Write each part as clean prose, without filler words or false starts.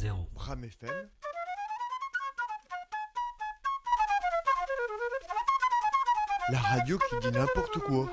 0. Bram FM. La radio qui dit n'importe quoi.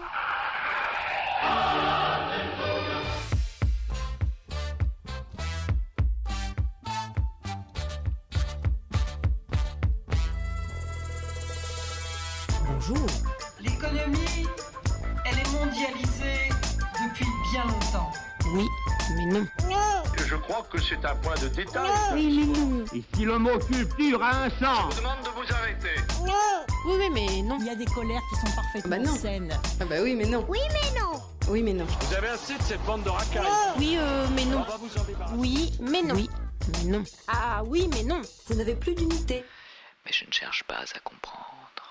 Bonjour. L'économie, elle est mondialisée depuis bien longtemps. Oui, mais non. Je crois que c'est un point de détail. Oui, mais non. Et si le mot culture a un sens, Je vous demande de vous arrêter. Oui, mais non. Il y a des colères qui sont parfaitement non. saines. Ah bah oui, mais non. Oui, mais non. Oui, mais non. Vous avez assez de cette bande de racailles. Oui, mais non. On va vous en débarrasser. Oui, mais non. Oui, mais non. Ah oui, mais non. Vous n'avez plus d'unité. Mais je ne cherche pas à comprendre.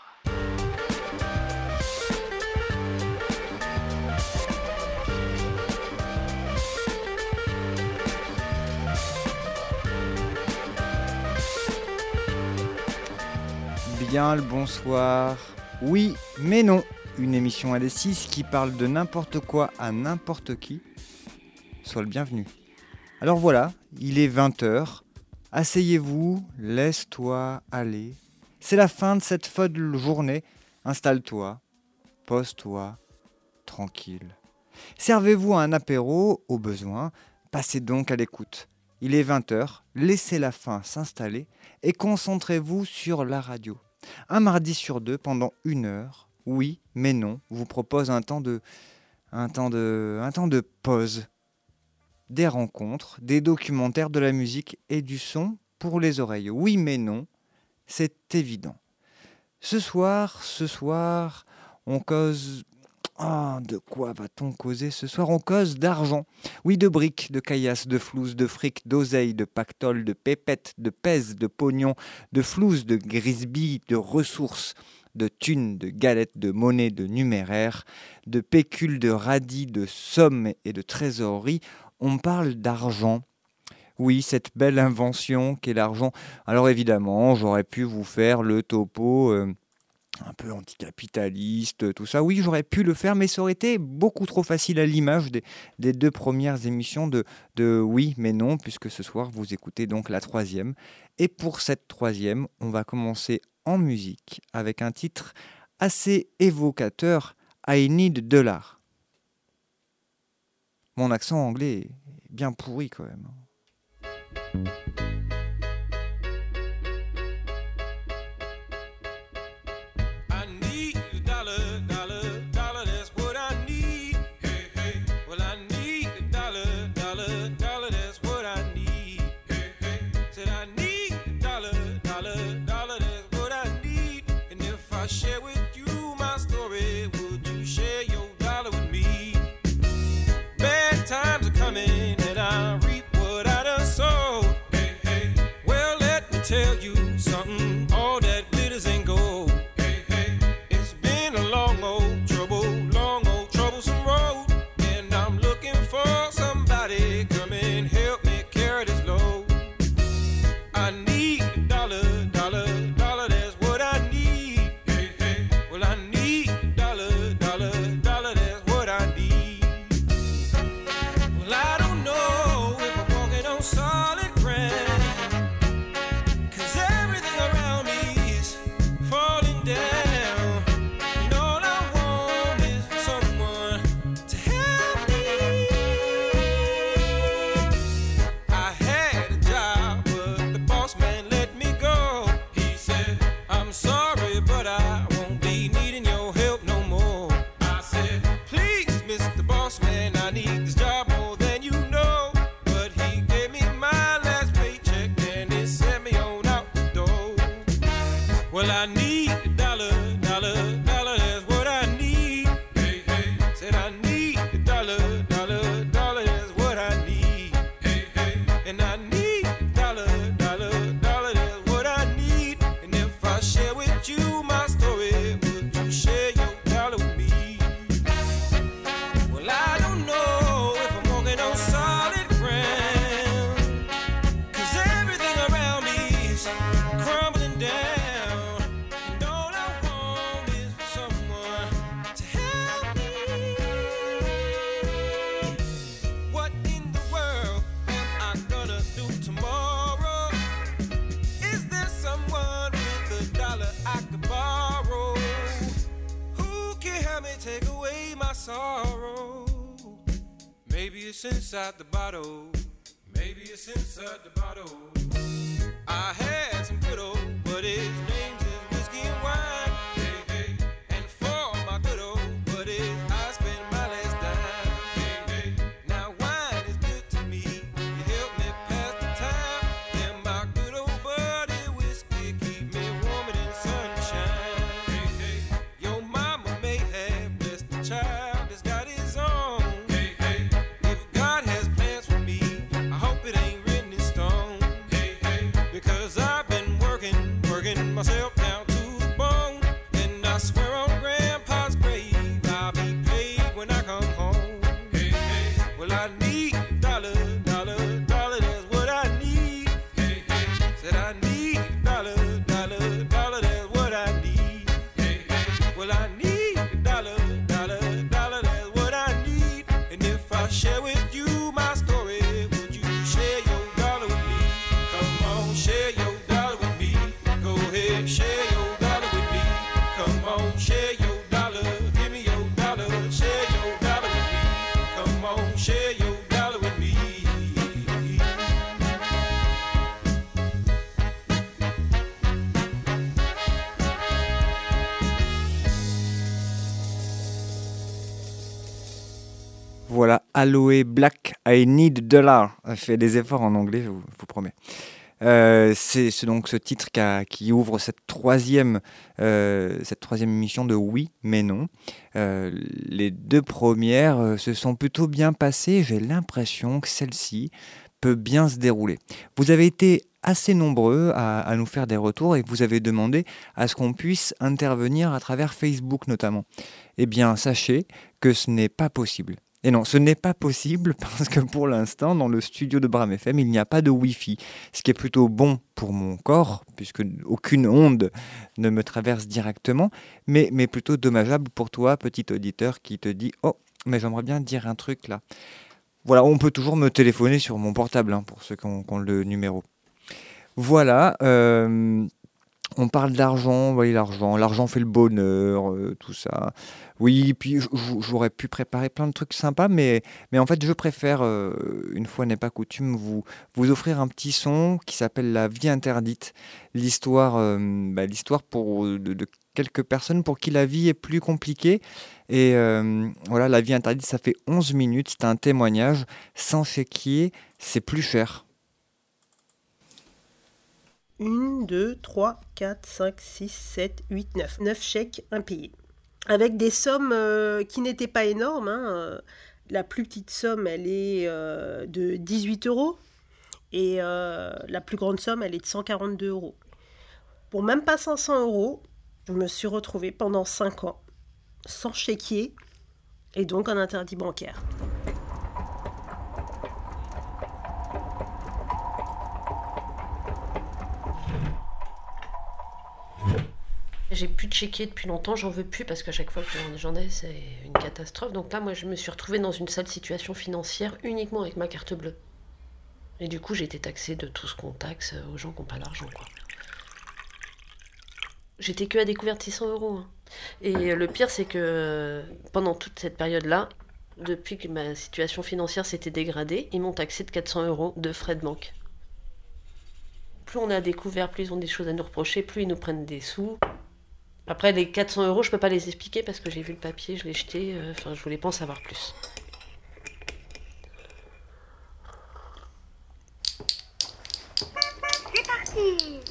Bien le bonsoir. Oui, mais non. Une émission à D6 qui parle de n'importe quoi à n'importe qui. Sois le bienvenu. Alors voilà, il est 20h. Asseyez-vous, laisse-toi aller. C'est la fin de cette folle journée. Installe-toi, pose-toi, tranquille. Servez-vous un apéro au besoin. Passez donc à l'écoute. Il est 20h, laissez la faim s'installer et concentrez-vous sur la radio. Un mardi sur deux, pendant 1 heure, oui, mais non, vous propose un temps de pause. Des rencontres, des documentaires, de la musique et du son pour les oreilles. Oui, mais non, c'est évident. Ce soir, on cause... Ah, de quoi va-t-on causer ce soir? On cause d'argent. Oui, de briques, de caillasses, de flouses, de fric, d'oseille, de pactole, de pépettes, de pèse, de pognon, de flouses, de grisbilles, de ressources, de thunes, de galettes, de monnaie, de numéraire, de pécules, de radis, de sommes et de trésorerie. On parle d'argent. Oui, cette belle invention qu'est l'argent. Alors évidemment, j'aurais pu vous faire le topo... un peu anticapitaliste, tout ça. Oui, j'aurais pu le faire, mais ça aurait été beaucoup trop facile à l'image des 2 premières émissions de Oui, mais non, puisque ce soir, vous écoutez donc la 3e. Et pour cette 3e, on va commencer en musique avec un titre assez évocateur, I Need $. Mon accent anglais est bien pourri quand même. Tell you something, all that glitters ain't gold. Hey, hey, it's been a long old troublesome road, and I'm looking for somebody come and help me carry this load. I need $, that's what I need. Hey, hey, well I need $, that's what I need. Well I don't know if I'm walking on solid ground. 'Cause sorrow. Maybe it's inside the bottle. Maybe it's inside the bottle. I had some good old buddies, names is whiskey and wine. Hey, hey. And for my good old buddies, I spent my last dime. Hey, hey. Now wine is good to me. You help me pass the time. And my good old buddy whiskey keep me warm in the sunshine. Hey, hey. Your mama may have blessed the child that's got his own. Hey, hey. If God has plans for me, I hope it ain't written in stone. Hey, hey. Because I've been working myself down to the bone. And I swear on Grandpa's grave, I'll be paid when I come home. Hey, hey. Well, I need dollar, dollar, dollar, that's what I need. Hey, hey. Said I need dollar, dollar, dollar, that's what I need. Hey, hey. Well, I need dollar, dollar, dollar, that's what I need. And if I share with you my story, would you share your dollar with me? Come on, share your dollar with me. Go ahead, share your dollar with me. Come on, share your dollar. Give me your dollar. Share your dollar with me. Come on, share your dollar with me. Voilà, Aloe Black, I Need Dollar. Fait des efforts en anglais, je vous promets. C'est donc ce titre qui ouvre cette troisième émission de Oui mais non. Les deux premières se sont plutôt bien passées. J'ai l'impression que celle-ci peut bien se dérouler. Vous avez été assez nombreux à nous faire des retours et vous avez demandé à ce qu'on puisse intervenir à travers Facebook notamment. Eh bien, sachez que ce n'est pas possible. Et non, ce n'est pas possible parce que pour l'instant, dans le studio de Bram FM, il n'y a pas de Wi-Fi. Ce qui est plutôt bon pour mon corps, puisque aucune onde ne me traverse directement, mais plutôt dommageable pour toi, petit auditeur, qui te dit « Oh, mais j'aimerais bien dire un truc là ». Voilà, on peut toujours me téléphoner sur mon portable, pour ceux qui ont le numéro. Voilà, on parle d'argent, oui, l'argent fait le bonheur, tout ça. Oui, puis j'aurais pu préparer plein de trucs sympas, mais en fait, je préfère, une fois n'est pas coutume, vous offrir un petit son qui s'appelle La vie interdite. L'histoire de quelques personnes pour qui la vie est plus compliquée. Et voilà, La vie interdite, ça fait 11 minutes, c'est un témoignage. Sans chéquier, c'est plus cher. 1, 2, 3, 4, 5, 6, 7, 8, 9. 9 chèques impayés. Avec des sommes qui n'étaient pas énormes. La plus petite somme, elle est de 18 €. Et la plus grande somme, elle est de 142 €. Pour même pas 500 €, je me suis retrouvée pendant 5 ans sans chéquier et donc en interdit bancaire. J'ai plus de chéquier depuis longtemps, j'en veux plus parce qu'à chaque fois que j'en ai, c'est une catastrophe. Donc là, moi, je me suis retrouvée dans une sale situation financière uniquement avec ma carte bleue. Et du coup, j'ai été taxée de tout ce qu'on taxe aux gens qui n'ont pas d'argent, quoi. J'étais que à découvert de 600 €. Et le pire, c'est que pendant toute cette période-là, depuis que ma situation financière s'était dégradée, ils m'ont taxé de 400 € de frais de banque. Plus on a découvert, plus ils ont des choses à nous reprocher, plus ils nous prennent des sous. Après, les 400 €, je peux pas les expliquer parce que j'ai vu le papier, je l'ai jeté, je voulais pas en savoir plus. C'est parti.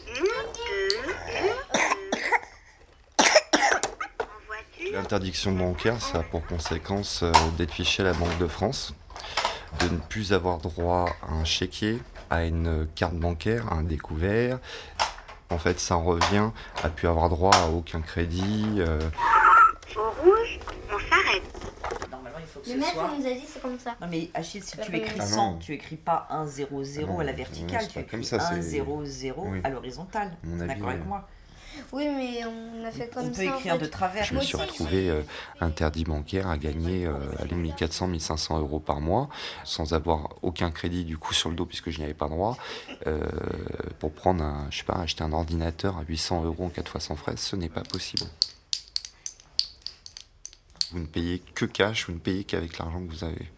1, 2, 1. L'interdiction bancaire, ça a pour conséquence d'être fiché à la Banque de France, de ne plus avoir droit à un chéquier, à une carte bancaire, à un découvert. En fait, ça en revient à ne plus avoir droit à aucun crédit. Au rouge, on s'arrête. Normalement, il faut que Le ce maître soit... nous a dit c'est comme ça. Non mais Achille, si tu écris Ah 100, non. tu écris pas 1, 0, 0 à la verticale, c'est tu pas écris comme ça, 1, c'est- 0, 0 Oui. à l'horizontale. À mon avis, D'accord avec oui. moi? Oui, mais on a fait comme ça. On peut écrire en fait. de travers. Je me suis retrouvé interdit bancaire à gagner 1400, 1500 € par mois, sans avoir aucun crédit du coup sur le dos puisque je n'y avais pas droit, pour prendre acheter un ordinateur à 800 € en 4 fois sans frais, ce n'est pas possible. Vous ne payez que cash, vous ne payez qu'avec l'argent que vous avez.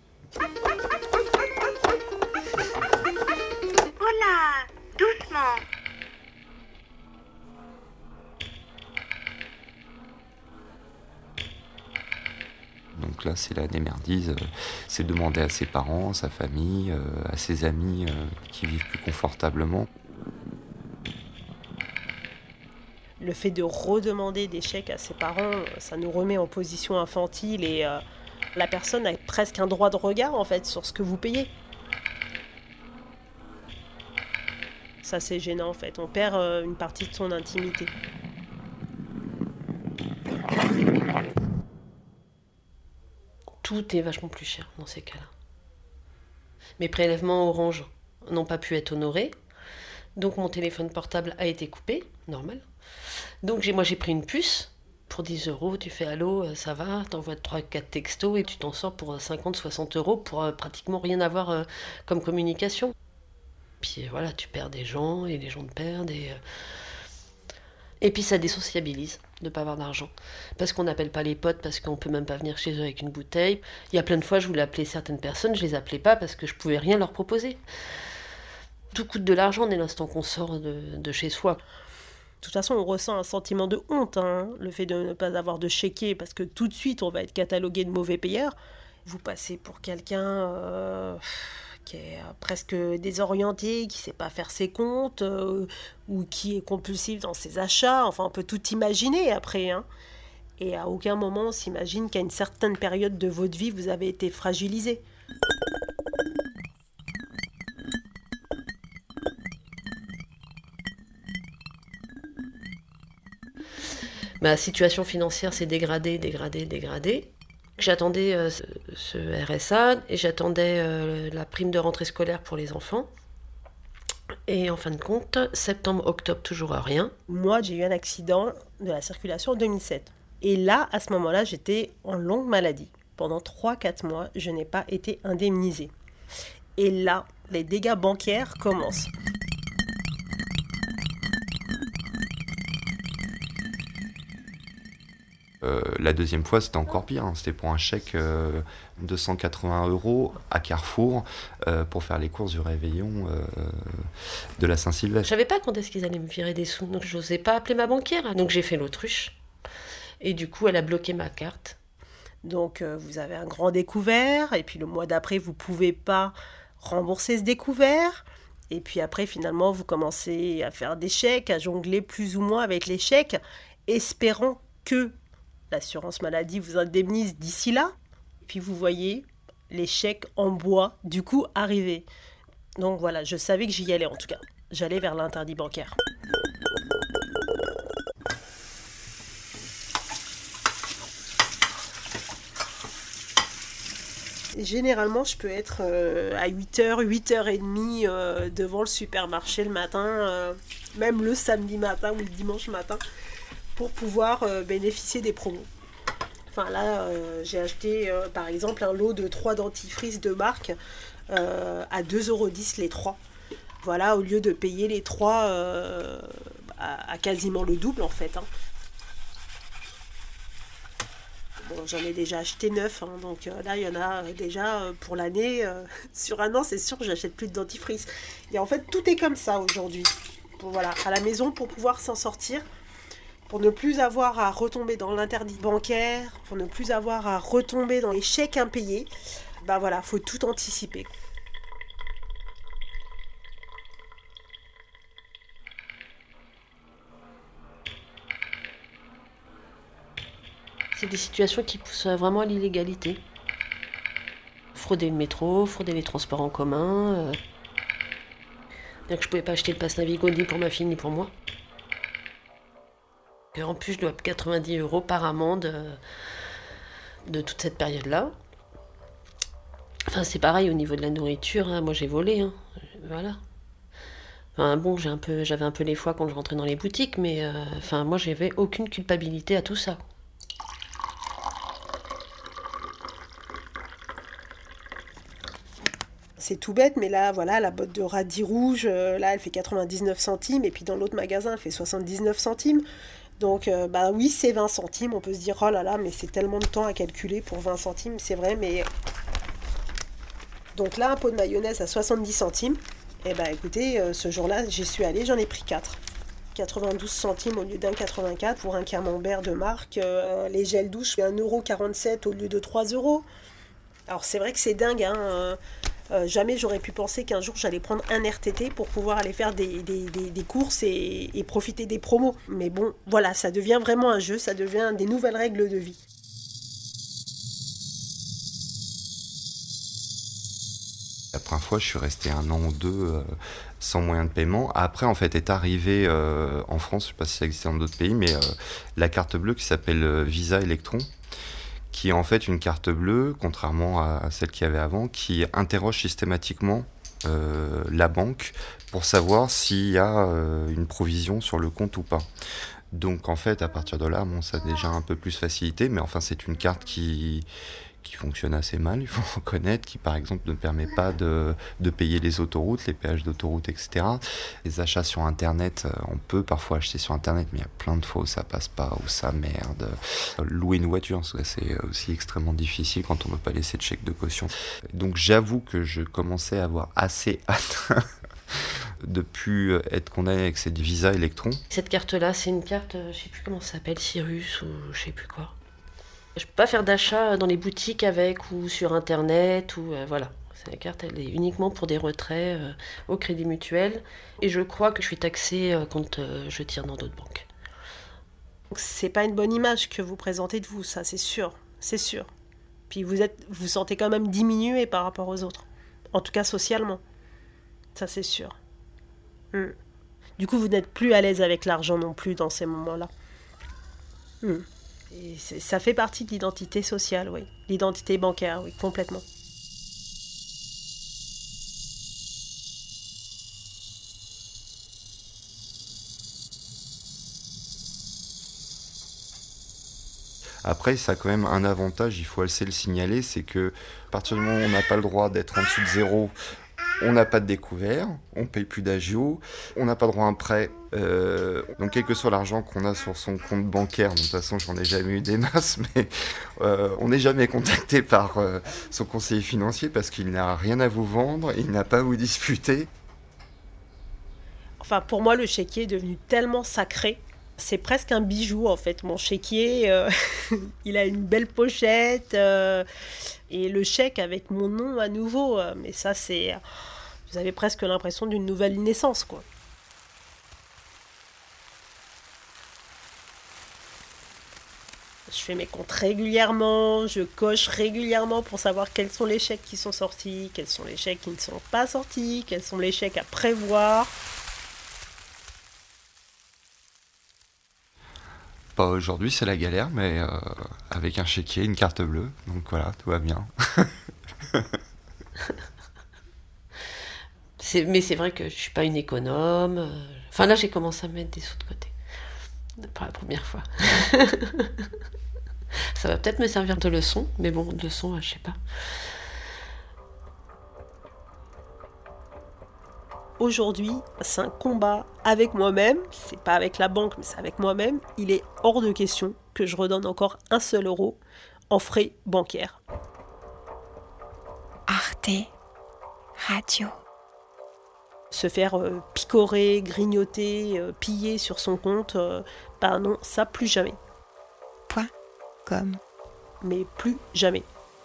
Oh là, doucement. Donc là, c'est la démerdise. C'est demander à ses parents, à sa famille, à ses amis qui vivent plus confortablement. Le fait de redemander des chèques à ses parents, ça nous remet en position infantile et la personne a presque un droit de regard en fait sur ce que vous payez. Ça c'est gênant en fait, on perd une partie de son intimité. Tout est vachement plus cher dans ces cas-là. Mes prélèvements Orange n'ont pas pu être honorés, donc mon téléphone portable a été coupé, normal. Donc moi j'ai pris une puce, pour 10 €, tu fais allô, ça va, t'envoies 3-4 textos et tu t'en sors pour 50-60 € pour pratiquement rien avoir comme communication. Puis voilà, tu perds des gens et les gens te perdent et puis ça désociabilise de ne pas avoir d'argent. Parce qu'on n'appelle pas les potes, parce qu'on peut même pas venir chez eux avec une bouteille. Il y a plein de fois, je voulais appeler certaines personnes, je les appelais pas parce que je pouvais rien leur proposer. Tout coûte de l'argent dès l'instant qu'on sort de chez soi. De toute façon, on ressent un sentiment de honte, le fait de ne pas avoir de chéquier, parce que tout de suite, on va être catalogué de mauvais payeur. Vous passez pour quelqu'un qui est presque désorienté, qui ne sait pas faire ses comptes, ou qui est compulsif dans ses achats. Enfin, on peut tout imaginer après. Et à aucun moment, on s'imagine qu'à une certaine période de votre vie, vous avez été fragilisé. Ma situation financière s'est dégradée. J'attendais ce RSA et j'attendais la prime de rentrée scolaire pour les enfants. Et en fin de compte, septembre, octobre, toujours rien. Moi, j'ai eu un accident de la circulation en 2007. Et là, à ce moment-là, j'étais en longue maladie. Pendant 3-4 mois, je n'ai pas été indemnisée. Et là, les dégâts bancaires commencent. La deuxième fois, c'était encore pire. C'était pour un chèque de 180 € à Carrefour pour faire les courses du réveillon de la Saint-Sylvestre. Je savais pas quand est-ce qu'ils allaient me virer des sous, donc je n'osais pas appeler ma banquière. Donc j'ai fait l'autruche. Et du coup, elle a bloqué ma carte. Donc vous avez un grand découvert, et puis le mois d'après, vous pouvez pas rembourser ce découvert. Et puis après, finalement, vous commencez à faire des chèques, à jongler plus ou moins avec les chèques, espérant que l'assurance maladie vous indemnise d'ici là. Et puis vous voyez les chèques en bois, du coup, arriver. Donc voilà, je savais que j'y allais en tout cas. J'allais vers l'interdit bancaire. Généralement, je peux être à 8h, 8h30 devant le supermarché le matin, même le samedi matin ou le dimanche matin, pour pouvoir bénéficier des promos. Enfin là, j'ai acheté par exemple un lot de 3 dentifrices de marque à 2,10 € les 3. Voilà, au lieu de payer les 3 à quasiment le double en fait. Bon, j'en ai déjà acheté 9, donc là il y en a déjà pour l'année. Sur un an, c'est sûr que j'achète plus de dentifrice. Et en fait, tout est comme ça aujourd'hui. Voilà, à la maison, pour pouvoir s'en sortir, pour ne plus avoir à retomber dans l'interdit bancaire, pour ne plus avoir à retomber dans les chèques impayés, voilà, faut tout anticiper. C'est des situations qui poussent vraiment à l'illégalité. Frauder le métro, frauder les transports en commun. Bien que je pouvais pas acheter le pass Navigo ni pour ma fille ni pour moi. Et en plus, je dois 90 € par amende de toute cette période-là. Enfin, c'est pareil au niveau de la nourriture. Moi, j'ai volé. Voilà. Enfin, bon, j'avais un peu les foies quand je rentrais dans les boutiques, mais moi, j'avais aucune culpabilité à tout ça. c'est tout bête, mais là, voilà, la botte de radis rouge, là, elle fait 99 centimes, et puis dans l'autre magasin, elle fait 79 centimes. Donc, oui, c'est 20 centimes. On peut se dire, oh là là, mais c'est tellement de temps à calculer pour 20 centimes, c'est vrai, mais... Donc là, un pot de mayonnaise à 70 centimes. Et écoutez, ce jour-là, j'y suis allée, j'en ai pris 4. 92 centimes au lieu d'un 84 pour un camembert de marque. Les gels douche, 1,47 € au lieu de 3 €. Alors c'est vrai que c'est dingue, hein. Jamais j'aurais pu penser qu'un jour j'allais prendre un RTT pour pouvoir aller faire des courses et profiter des promos. Mais bon, voilà, ça devient vraiment un jeu, ça devient des nouvelles règles de vie. La première fois, je suis resté 1 an ou 2 sans moyen de paiement. Après, en fait, est arrivé en France, je ne sais pas si ça existe dans d'autres pays, mais la carte bleue qui s'appelle Visa Electron, qui est en fait une carte bleue, contrairement à celle qu'il y avait avant, qui interroge systématiquement la banque pour savoir s'il y a une provision sur le compte ou pas. Donc en fait, à partir de là, ça a déjà un peu plus facilité, mais enfin c'est une carte qui fonctionne assez mal, il faut reconnaître, qui par exemple ne permet pas de payer les autoroutes, les péages d'autoroute, etc. Les achats sur Internet, on peut parfois acheter sur Internet, mais il y a plein de fois où ça passe pas, où ça merde. Louer une voiture, c'est aussi extrêmement difficile quand on ne veut pas laisser de chèque de caution. Donc j'avoue que je commençais à avoir assez hâte de plus être condamné avec cette Visa Electron. Cette carte-là, c'est une carte, je sais plus comment ça s'appelle, Cyrus ou je sais plus quoi. Je peux pas faire d'achat dans les boutiques avec ou sur Internet ou voilà. La carte, elle est uniquement pour des retraits au Crédit Mutuel et je crois que je suis taxée quand je tire dans d'autres banques. C'est pas une bonne image que vous présentez de vous, ça, c'est sûr, c'est sûr. Puis vous sentez quand même diminué par rapport aux autres, en tout cas socialement, ça c'est sûr. Du coup, vous n'êtes plus à l'aise avec l'argent non plus dans ces moments-là. Et ça fait partie de l'identité sociale, oui. L'identité bancaire, oui, complètement. Après, ça a quand même un avantage, il faut assez le signaler, c'est que à partir du moment où on n'a pas le droit d'être en dessous de 0, on n'a pas de découvert, on ne paye plus d'agio, on n'a pas droit à un prêt. Donc quel que soit l'argent qu'on a sur son compte bancaire, de toute façon j'en ai jamais eu des masses, mais on n'est jamais contacté par son conseiller financier parce qu'il n'a rien à vous vendre, il n'a pas à vous disputer. Enfin pour moi le chéquier est devenu tellement sacré, c'est presque un bijou en fait. Mon chéquier, il a une belle pochette et le chèque avec mon nom à nouveau, mais ça c'est... Vous avez presque l'impression d'une nouvelle naissance, quoi. Je fais mes comptes régulièrement, je coche régulièrement pour savoir quels sont les chèques qui sont sortis, quels sont les chèques qui ne sont pas sortis, quels sont les chèques à prévoir. Pas aujourd'hui, c'est la galère, mais avec un chéquier, une carte bleue, donc voilà, tout va bien. Mais c'est vrai que je suis pas une économe. Enfin là, j'ai commencé à mettre des sous de côté. Pour la première fois. Ça va peut-être me servir de leçon, mais bon, de leçon, je sais pas. Aujourd'hui, c'est un combat avec moi-même. C'est pas avec la banque, mais c'est avec moi-même. Il est hors de question que je redonne encore 1 seul euro en frais bancaires. Arte Radio. Se faire picorer, grignoter, piller sur son compte, non, ça plus jamais. .com. Mais plus jamais.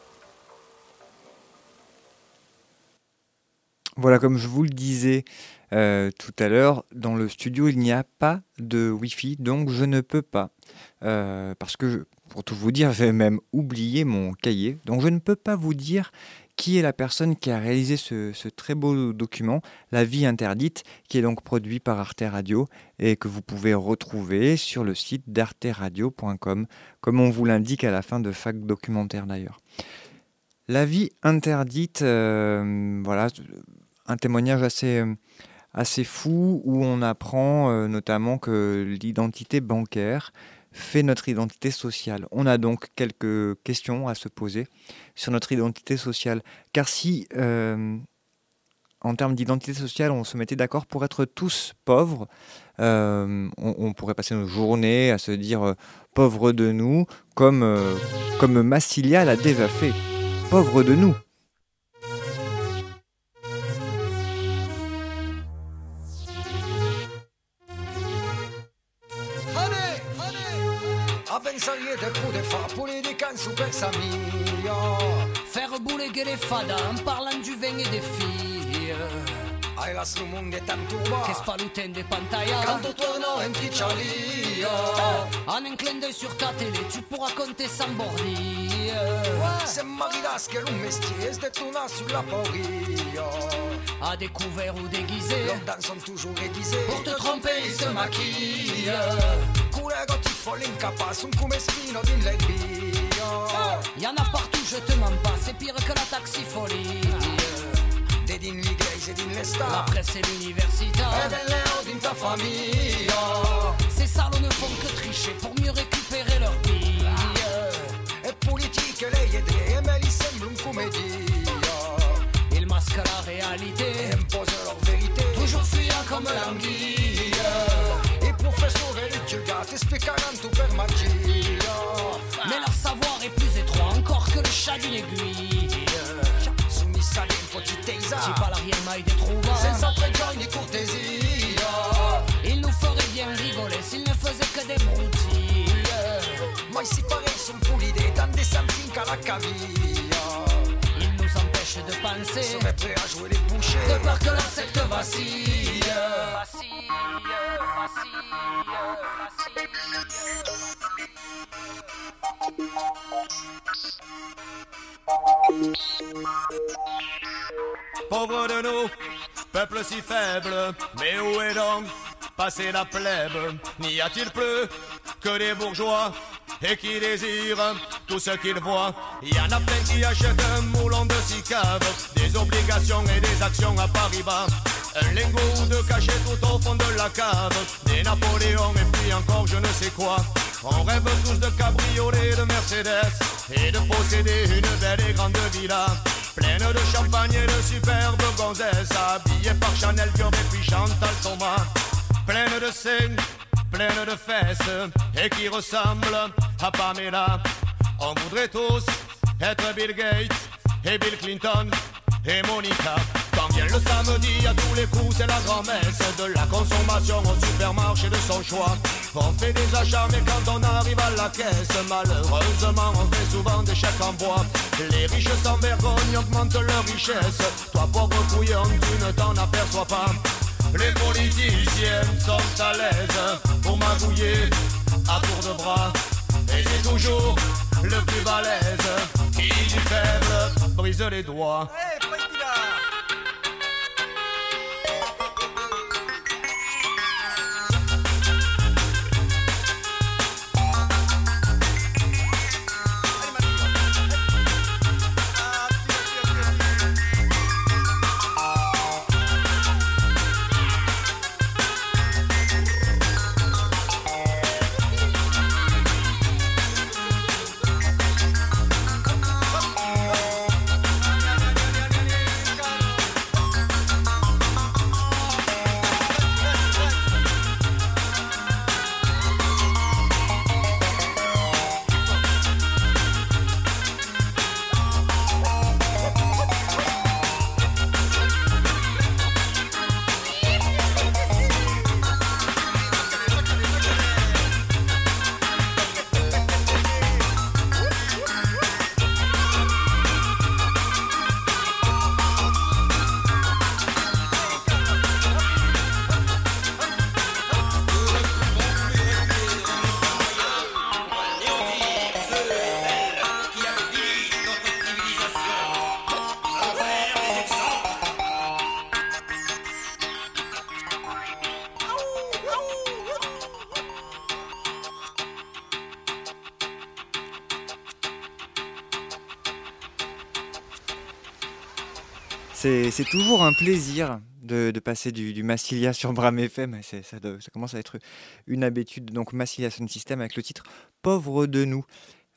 Voilà, comme je vous le disais tout à l'heure, dans le studio, il n'y a pas de Wi-Fi, donc je ne peux pas. Parce que, pour tout vous dire, j'ai même oublié mon cahier, donc je ne peux pas vous dire qui est la personne qui a réalisé ce très beau document, La vie interdite, qui est donc produit par Arte Radio et que vous pouvez retrouver sur le site d'arteradio.com, comme on vous l'indique à la fin de chaque documentaire d'ailleurs. La vie interdite, voilà, un témoignage assez fou où on apprend notamment que l'identité bancaire fait notre identité sociale. On a donc quelques questions à se poser sur notre identité sociale. Car si en termes d'identité sociale, on se mettait d'accord pour être tous pauvres. On pourrait passer nos journées à se dire pauvres de nous, comme Massilia l'a déjà fait. Pauvres de nous. A pensare del pure fa politica in super samia. Faire bouleguer les fadas en parlant du vin et des filles. Hai la slumunghe tantuba che spalutende pantalla. Quand torno in Ticcialia. En un clin d'œil sur ta télé, tu pourras compter sans bordi. Se maridas che un mestier se détourna sur la porilla. À découvert ou déguisé, leurs dents sont toujours aiguisées. Pour te tromper, ils se maquillent. Collego ti folli incapace, un come spino di lesbia. Y'en a partout, je te mens pas, c'est pire que la taxifolie. T'es din l'iglesia, din l'esta, la presse et l'université. Et del leo din ta famiglia. Ces salauds ne font que tricher pour mieux récupérer leurs billes. Et politique, lei è drè, mais li semble une comédie. Ils masquent la réalité et imposent leur vérité, toujours fuyant comme l'anguille. I professori di Giugate spiegano tout per magia. Mais leur savoir est plus étroit encore que le chat d'une aiguille. Soummissa l'infotitesa, ci parlerien mai des trouvailles, senza pregio ni cortesia. Ils nous feraient bien rigoler s'ils ne faisaient que des broutilles. Ma si pareil sont pulide, tant des sans fin qu'à la cavilla. Ils nous empêchent de penser, seraient prêts à jouer les bouchers, de peur que leur secte vacille. Vacille, vacille, vacille. Pauvre de nous, peuple si faible, mais où est donc passé la plèbe? N'y a-t-il plus que des bourgeois et qui désirent tout ce qu'ils voient? Il y en a plein qui achètent un moulon de six caves, des obligations et des actions à Paris-Bas, un lingot ou deux cachés tout au fond de la cave, des Napoléons et puis encore je ne sais quoi. On rêve tous de cabriolets, de Mercedes et de posséder une belle et grande villa, pleine de champagne et de superbes gonzesses, habillées par Chanel, Dior et puis Chantal Thomas, pleine de seins, pleine de fesses et qui ressemble à Pamela. On voudrait tous être Bill Gates et Bill Clinton et Monica. Quand vient le samedi, à tous les coups c'est la grand-messe, de la consommation au supermarché de son choix. On fait des achats mais quand on arrive à la caisse, malheureusement on fait souvent des chèques en bois. Les riches sans vergogne augmentent leur richesse, toi pauvre couillon tu ne t'en aperçois pas. Les politiciens sont à l'aise pour magouiller à tour de bras, et c'est toujours le plus balèze qui du faible brise les doigts. C'est toujours un plaisir de passer du Massilia sur Bram FM. Ça commence à être une habitude. Donc Massilia Sound System avec le titre « Pauvres de nous ».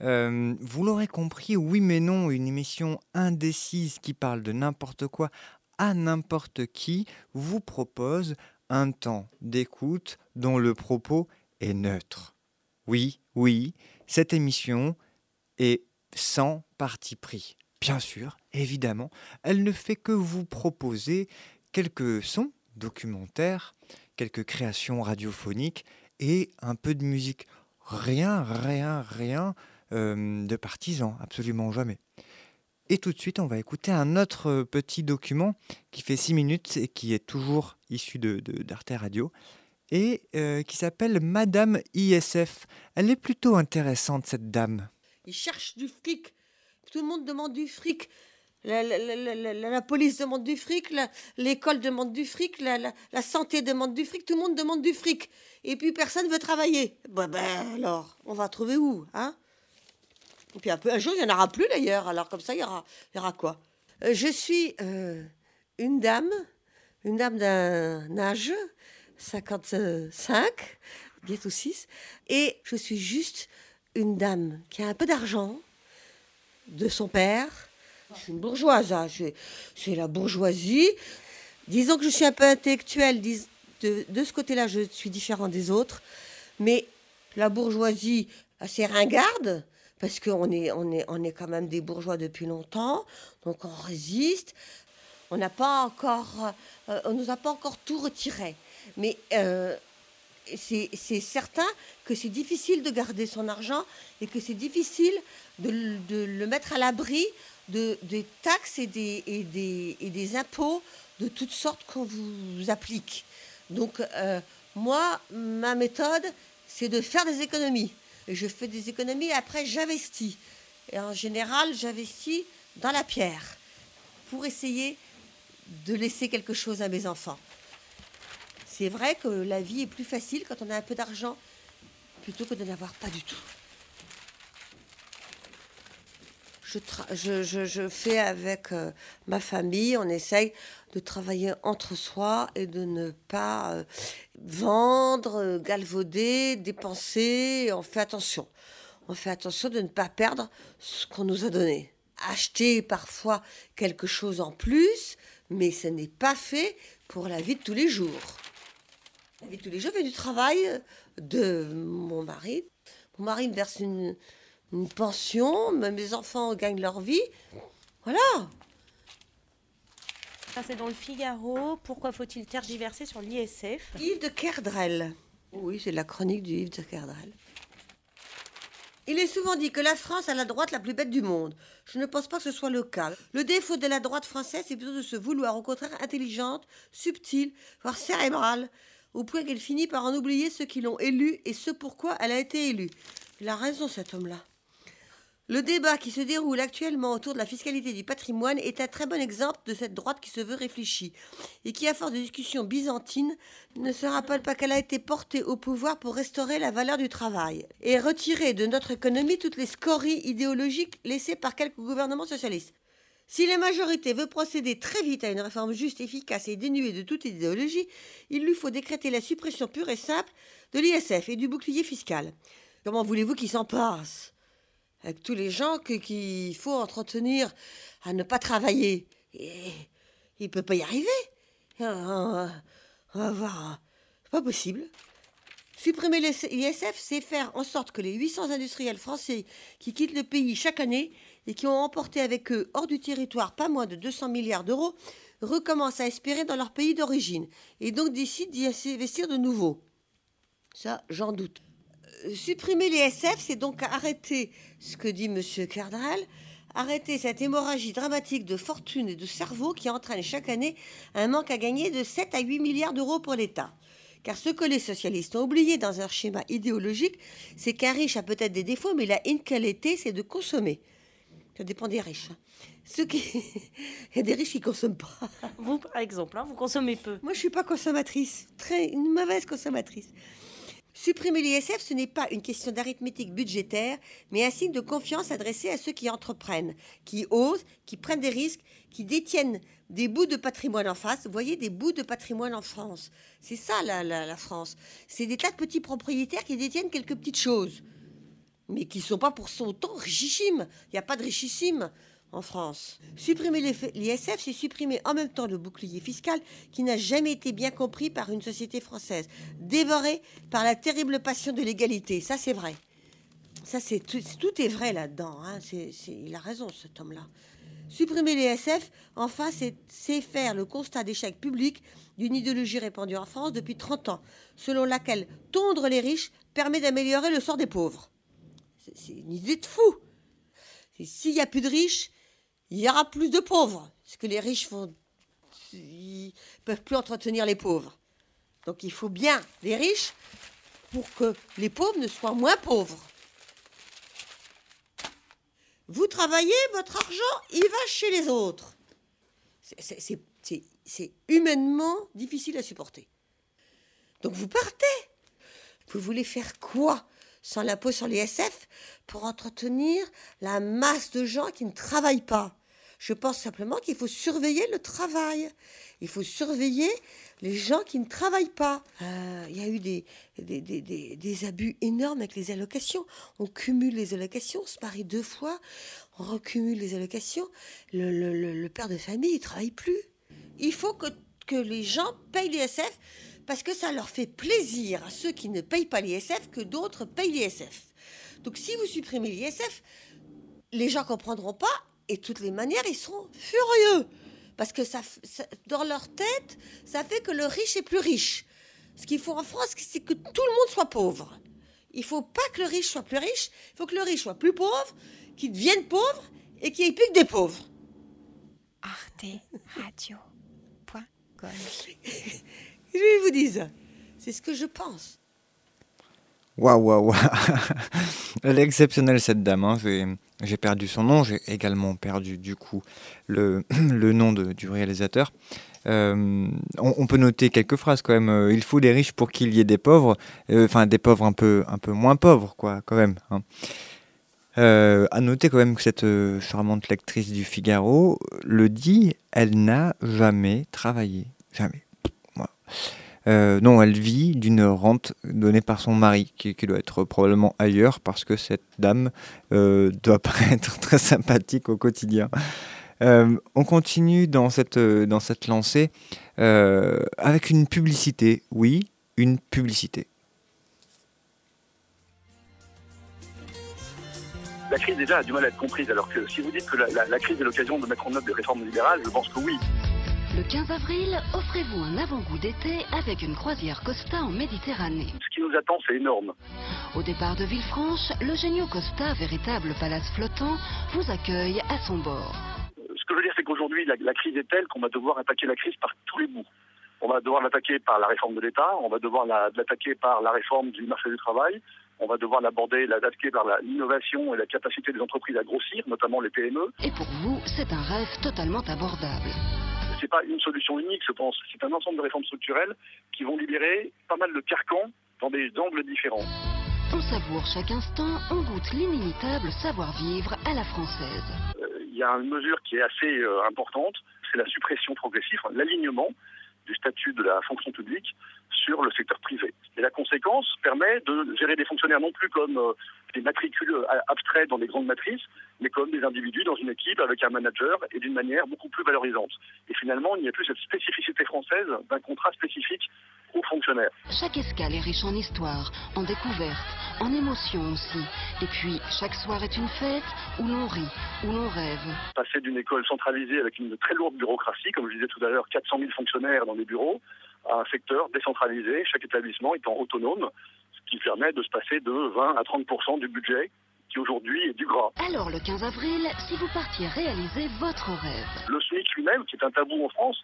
Vous l'aurez compris, oui mais non, une émission indécise qui parle de n'importe quoi à n'importe qui vous propose un temps d'écoute dont le propos est neutre. Oui, cette émission est sans parti pris. Bien sûr, évidemment, elle ne fait que vous proposer quelques sons documentaires, quelques créations radiophoniques et un peu de musique. Rien de partisan, absolument jamais. Et tout de suite, on va écouter un autre petit document qui fait 6 minutes et qui est toujours issu d'Arte Radio et qui s'appelle Madame ISF. Elle est plutôt intéressante, cette dame. Ils cherchent du fric. Tout le monde demande du fric. La police demande du fric, l'école demande du fric, la santé demande du fric, tout le monde demande du fric. Et puis personne ne veut travailler. Alors, on va trouver où, hein? Et puis un jour, il n'y en aura plus d'ailleurs. Alors comme ça, il y aura quoi? Je suis une dame d'un âge 55, bientôt 6, et je suis juste une dame qui a un peu d'argent de son père. Je suis une bourgeoise, hein. C'est la bourgeoisie. Disons que je suis un peu intellectuelle, de ce côté-là, je suis différente des autres. Mais la bourgeoisie assez ringarde, parce qu'on est quand même des bourgeois depuis longtemps, donc on résiste. On nous a pas encore tout retiré. Mais c'est certain que c'est difficile de garder son argent et que c'est difficile de le mettre à l'abri des taxes et des impôts de toutes sortes qu'on vous applique. Donc, moi, ma méthode, c'est de faire des économies. Et je fais des économies et après, j'investis. Et en général, j'investis dans la pierre pour essayer de laisser quelque chose à mes enfants. C'est vrai que la vie est plus facile quand on a un peu d'argent plutôt que de n'avoir pas du tout. Je fais avec ma famille, on essaye de travailler entre soi et de ne pas vendre, galvauder, dépenser. On fait attention. On fait attention de ne pas perdre ce qu'on nous a donné. Acheter parfois quelque chose en plus, mais ce n'est pas fait pour la vie de tous les jours. La vie de tous les jours fait du travail de mon mari. Mon mari me verse une pension, mes enfants gagnent leur vie. Voilà. Ça, c'est dans le Figaro. Pourquoi faut-il tergiverser sur l'ISF? Yves de Kerdrel. Oui, c'est la chronique du Yves de Kerdrel. Il est souvent dit que la France a la droite la plus bête du monde. Je ne pense pas que ce soit le cas. Le défaut de la droite française, c'est plutôt de se vouloir au contraire intelligente, subtile, voire cérébrale, au point qu'elle finit par en oublier ceux qui l'ont élue et ce pourquoi elle a été élue. Il a raison, cet homme-là. Le débat qui se déroule actuellement autour de la fiscalité du patrimoine est un très bon exemple de cette droite qui se veut réfléchie et qui, à force de discussions byzantines, ne se rappelle pas qu'elle a été portée au pouvoir pour restaurer la valeur du travail et retirer de notre économie toutes les scories idéologiques laissées par quelques gouvernements socialistes. Si la majorité veut procéder très vite à une réforme juste, efficace et dénuée de toute idéologie, il lui faut décréter la suppression pure et simple de l'ISF et du bouclier fiscal. Comment voulez-vous qu'il s'en passe ? Avec tous les gens qu'il faut entretenir à ne pas travailler. Et il ne peut pas y arriver. On va voir. C'est pas possible. Supprimer l'ISF, c'est faire en sorte que les 800 industriels français qui quittent le pays chaque année et qui ont emporté avec eux hors du territoire pas moins de 200 milliards d'euros recommencent à espérer dans leur pays d'origine et donc décident d'y investir de nouveau. Ça, j'en doute. Supprimer l'ISF, c'est donc arrêter ce que dit M. Kerdrel, arrêter cette hémorragie dramatique de fortune et de cerveau qui entraîne chaque année un manque à gagner de 7 à 8 milliards d'euros pour l'État. Car ce que les socialistes ont oublié dans leur schéma idéologique, c'est qu'un riche a peut-être des défauts, mais la qualité, c'est de consommer. Ça dépend des riches. Il y a des riches qui ne consomment pas. Vous, par exemple, vous consommez peu. Moi, je ne suis pas consommatrice. Une mauvaise consommatrice. Supprimer l'ISF, ce n'est pas une question d'arithmétique budgétaire, mais un signe de confiance adressé à ceux qui entreprennent, qui osent, qui prennent des risques, qui détiennent des bouts de patrimoine en face. Vous voyez, des bouts de patrimoine en France. C'est ça, la France. C'est des tas de petits propriétaires qui détiennent quelques petites choses, mais qui ne sont pas pour son temps richissimes. Il n'y a pas de richissime. en France. Supprimer l'ISF, c'est supprimer en même temps le bouclier fiscal qui n'a jamais été bien compris par une société française, dévoré par la terrible passion de l'égalité. Ça, c'est vrai. Ça, tout est vrai là-dedans. Hein. Il a raison, cet homme-là. Supprimer l'ISF, enfin, c'est faire le constat d'échec public d'une idéologie répandue en France depuis 30 ans, selon laquelle tondre les riches permet d'améliorer le sort des pauvres. C'est une idée de fou. S'il n'y a plus de riches, il y aura plus de pauvres. Parce que les riches ils peuvent plus entretenir les pauvres. Donc il faut bien les riches pour que les pauvres ne soient moins pauvres. Vous travaillez, votre argent, il va chez les autres. C'est humainement difficile à supporter. Donc vous partez. Vous voulez faire quoi sans l'impôt sur l'ISF pour entretenir la masse de gens qui ne travaillent pas? Je pense simplement qu'il faut surveiller le travail. Il faut surveiller les gens qui ne travaillent pas. Il y a eu des abus énormes avec les allocations. On cumule les allocations, on se marie 2 fois, on recumule les allocations. Le père de famille, il ne travaille plus. Il faut que les gens payent l'ISF parce que ça leur fait plaisir à ceux qui ne payent pas l'ISF que d'autres payent l'ISF. Donc si vous supprimez l'ISF, les gens ne comprendront pas et de toutes les manières, ils seront furieux. Parce que dans leur tête, ça fait que le riche est plus riche. Ce qu'il faut en France, c'est que tout le monde soit pauvre. Il ne faut pas que le riche soit plus riche, il faut que le riche soit plus pauvre, qu'il devienne pauvre et qu'il n'y ait plus que des pauvres. arteradio.com. Je vous dis ça. C'est ce que je pense. Waouh. Elle est exceptionnelle, cette dame. Hein. J'ai perdu son nom. J'ai également perdu, du coup, le nom du réalisateur. On peut noter quelques phrases, quand même. Il faut des riches pour qu'il y ait des pauvres. Enfin, des pauvres un peu moins pauvres, quoi, quand même. Hein. À noter, quand même, que cette charmante lectrice du Figaro le dit, elle n'a jamais travaillé. Jamais. Voilà. Non, elle vit d'une rente donnée par son mari, qui doit être probablement ailleurs, parce que cette dame doit pas être très sympathique au quotidien. On continue dans cette lancée avec une publicité. Oui, une publicité. La crise déjà a du mal à être comprise, alors que si vous dites que la crise est l'occasion de mettre en œuvre des réformes libérales, je pense que oui. Le 15 avril, offrez-vous un avant-goût d'été avec une croisière Costa en Méditerranée. Ce qui nous attend, c'est énorme. Au départ de Villefranche, le Genio Costa, véritable palace flottant, vous accueille à son bord. Ce que je veux dire, c'est qu'aujourd'hui, la crise est telle qu'on va devoir attaquer la crise par tous les bouts. On va devoir l'attaquer par la réforme de l'État, on va devoir l'attaquer par la réforme du marché du travail, on va devoir l'attaquer par l'innovation et la capacité des entreprises à grossir, notamment les PME. Et pour vous, c'est un rêve totalement abordable. C'est pas une solution unique, je pense. C'est un ensemble de réformes structurelles qui vont libérer pas mal de carcans dans des angles différents. On savoure chaque instant, on goûte l'inimitable savoir-vivre à la française. Il y a une mesure qui est assez importante, c'est la suppression progressive, l'alignement du statut de la fonction publique sur le secteur privé. Et la conséquence permet de gérer des fonctionnaires non plus comme des matricules abstraits dans des grandes matrices, mais comme des individus dans une équipe avec un manager et d'une manière beaucoup plus valorisante. Et finalement, il n'y a plus cette spécificité française d'un contrat spécifique aux fonctionnaires. Chaque escale est riche en histoire, en découvertes, en émotions aussi. Et puis, chaque soir est une fête où l'on rit, où l'on rêve. Passer d'une école centralisée avec une très lourde bureaucratie, comme je disais tout à l'heure, 400 000 fonctionnaires dans des bureaux, à un secteur décentralisé, chaque établissement étant autonome, ce qui permet de se passer de 20 à 30% du budget qui aujourd'hui est du gras. Alors le 15 avril, si vous partiez réaliser votre rêve. Le SMIC lui-même, qui est un tabou en France,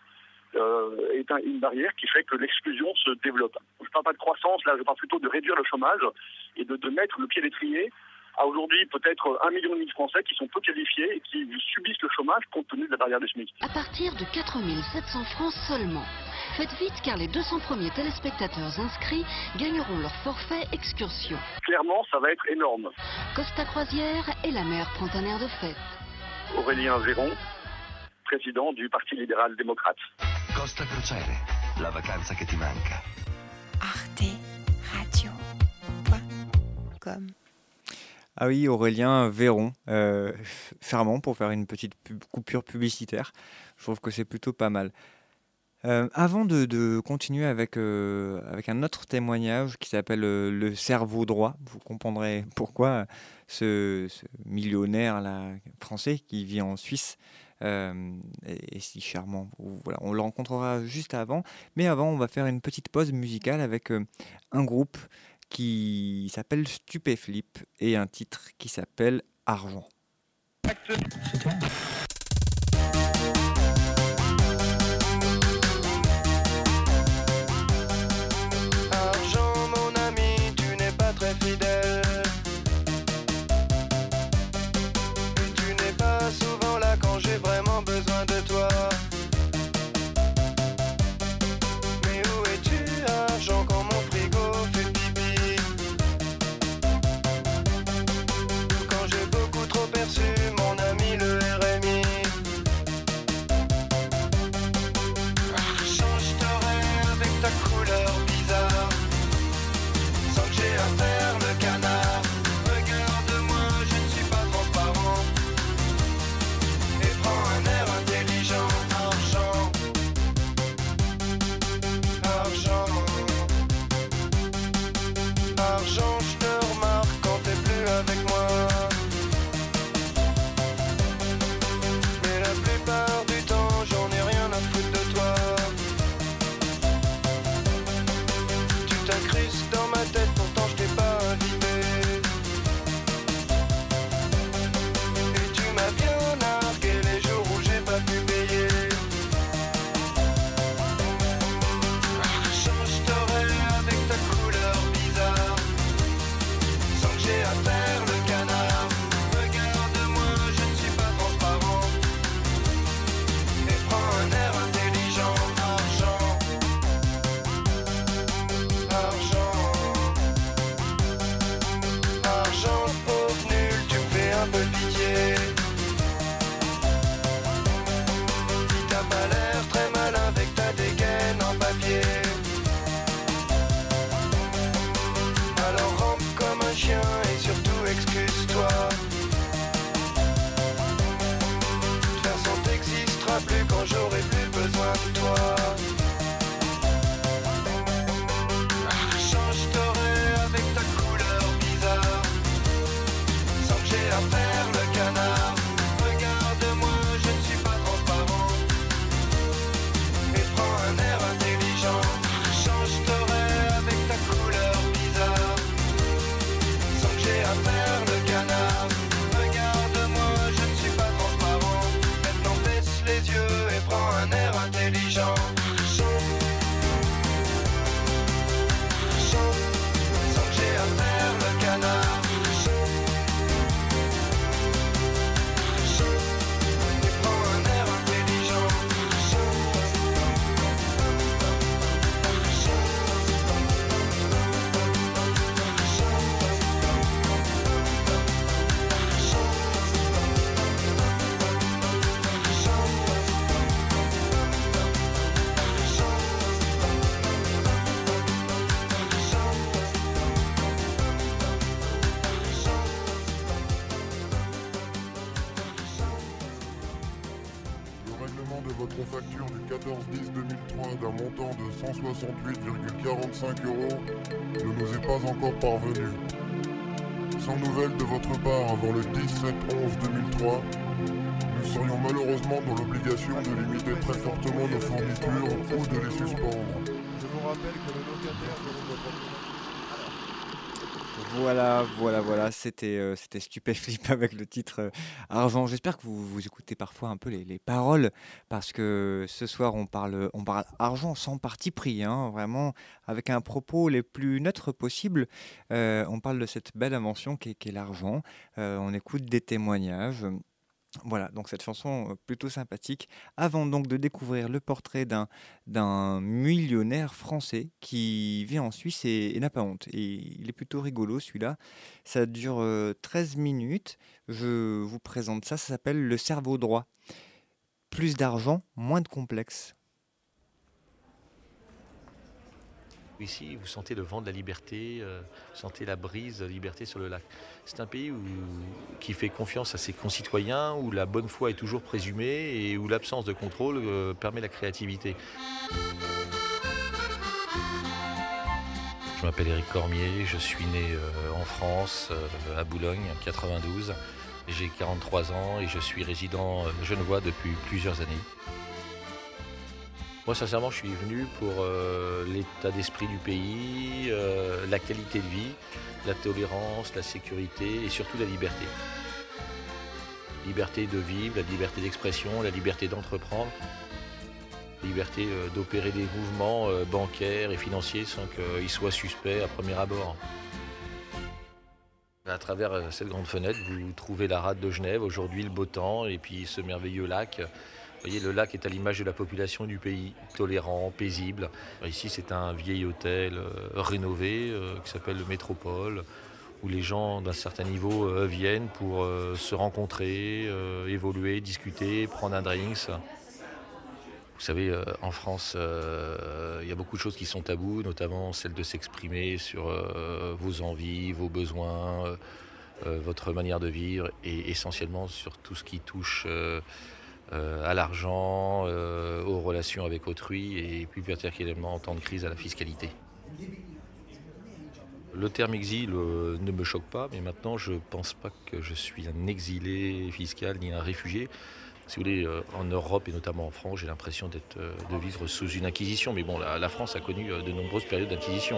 est une barrière qui fait que l'exclusion se développe. Je ne parle pas de croissance, là je parle plutôt de réduire le chômage et de mettre le pied à l'étrier à aujourd'hui peut-être 1,5 million de Français qui sont peu qualifiés et qui subissent le chômage compte tenu de la barrière du SMIC. À partir de 4 700 francs seulement. Faites vite car les 200 premiers téléspectateurs inscrits gagneront leur forfait excursion. Clairement, ça va être énorme. Costa Croisière et la mer prend un air de fête. Aurélien Véron, président du Parti libéral démocrate. Costa Crociere, la vacanza che ti manca. arteradio.com. Ah oui, Aurélien Véron, Fermant, pour faire une petite coupure publicitaire. Je trouve que c'est plutôt pas mal. Avant de continuer avec un autre témoignage qui s'appelle le cerveau droit, vous comprendrez pourquoi ce millionnaire là, français qui vit en Suisse est si charmant. Voilà, on le rencontrera juste avant, mais avant on va faire une petite pause musicale avec un groupe qui s'appelle Stupéflip et un titre qui s'appelle Argent. Argent, mon ami, tu n'es pas très fidèle. Tu n'es pas souvent là quand j'ai vraiment besoin de toi. Mais où es-tu, argent, quand mon frigo fait pipi? Quand j'ai beaucoup trop perçu, mon ami le RMI. Change d'horaire avec ta couleur bizarre, sans que j'ai à faire le canard. Regarde-moi, je ne suis pas transparent, et prends un air intelligent. Argent, argent, argent, je te remarque quand t'es plus avec moi. Mais la plupart du temps, j'en ai rien à foutre de toi. Tu t'incrustes dans ma tête, pourtant je t'ai pas invité. Et tu m'as bien nargué les jours où j'ai pas pu payer. Change d'horaire avec ta couleur bizarre, sans que j'ai à faire le canard. Regarde-moi, je ne suis pas transparent, et prends un air intelligent. Argent, argent, argent, pauvre nul, tu me fais un peu pitié. T'as pas l'air très malin avec ta dégaine en papier. Alors rampe comme un chien et surtout excuse-toi. De toute façon t'existeras plus quand j'aurai plus besoin de toi. Change d'horaire avec ta couleur bizarre, sans que j'ai à faire le canard. Regarde-moi, je ne suis pas transparent, et prends un air intelligent. Change d'horaire avec ta couleur bizarre, sans que j'ai à faire le canard. Regarde-moi, je ne suis pas transparent. Maintenant baisse les yeux et prends un air intelligent. Sans que j'ai à faire le canard. Et prends un air intelligent. Le règlement de votre facture du 14-10-2003 d'un montant de 168,45 € ne nous est pas encore parvenu. Sans nouvelles de votre part avant le 17-11-2003, nous serions malheureusement dans l'obligation de limiter très fortement nos fournitures ou de les suspendre. Je vous rappelle que le locataire de votre... Voilà, c'était Stupéflip avec le titre Argent. J'espère que vous écoutez parfois un peu les paroles, parce que ce soir on parle argent sans parti pris, hein, vraiment avec un propos les plus neutres possible. On parle de cette belle invention qu'est l'argent. On écoute des témoignages. Voilà, donc cette chanson plutôt sympathique. Avant donc de découvrir le portrait d'un millionnaire français qui vit en Suisse et n'a pas honte. Et il est plutôt rigolo celui-là. Ça dure 13 minutes. Je vous présente ça s'appelle le cerveau droit. Plus d'argent, moins de complexe. Ici, vous sentez le vent de la liberté, vous sentez la brise de la liberté sur le lac. C'est un pays qui fait confiance à ses concitoyens, où la bonne foi est toujours présumée et où l'absence de contrôle permet la créativité. Je m'appelle Éric Cormier, je suis né en France, à Boulogne, en 92. J'ai 43 ans et je suis résident genevois depuis plusieurs années. Moi, sincèrement, je suis venu pour l'état d'esprit du pays, la qualité de vie, la tolérance, la sécurité et surtout la liberté. Liberté de vivre, la liberté d'expression, la liberté d'entreprendre, la liberté d'opérer des mouvements bancaires et financiers sans qu'ils soient suspects à premier abord. À travers cette grande fenêtre, vous trouvez la rade de Genève, aujourd'hui le beau temps et puis ce merveilleux lac. Vous voyez, le lac est à l'image de la population du pays, tolérant, paisible. Ici, c'est un vieil hôtel rénové qui s'appelle le Métropole, où les gens d'un certain niveau viennent pour se rencontrer, évoluer, discuter, prendre un drinks. Vous savez, en France, il y a beaucoup de choses qui sont tabous, notamment celle de s'exprimer sur vos envies, vos besoins, votre manière de vivre et essentiellement sur tout ce qui touche à l'argent, aux relations avec autrui et plus particulièrement en temps de crise à la fiscalité. Le terme exil ne me choque pas, mais maintenant je ne pense pas que je suis un exilé fiscal ni un réfugié. Si vous voulez, en Europe et notamment en France, j'ai l'impression de vivre sous une inquisition. Mais bon, la France a connu de nombreuses périodes d'inquisition.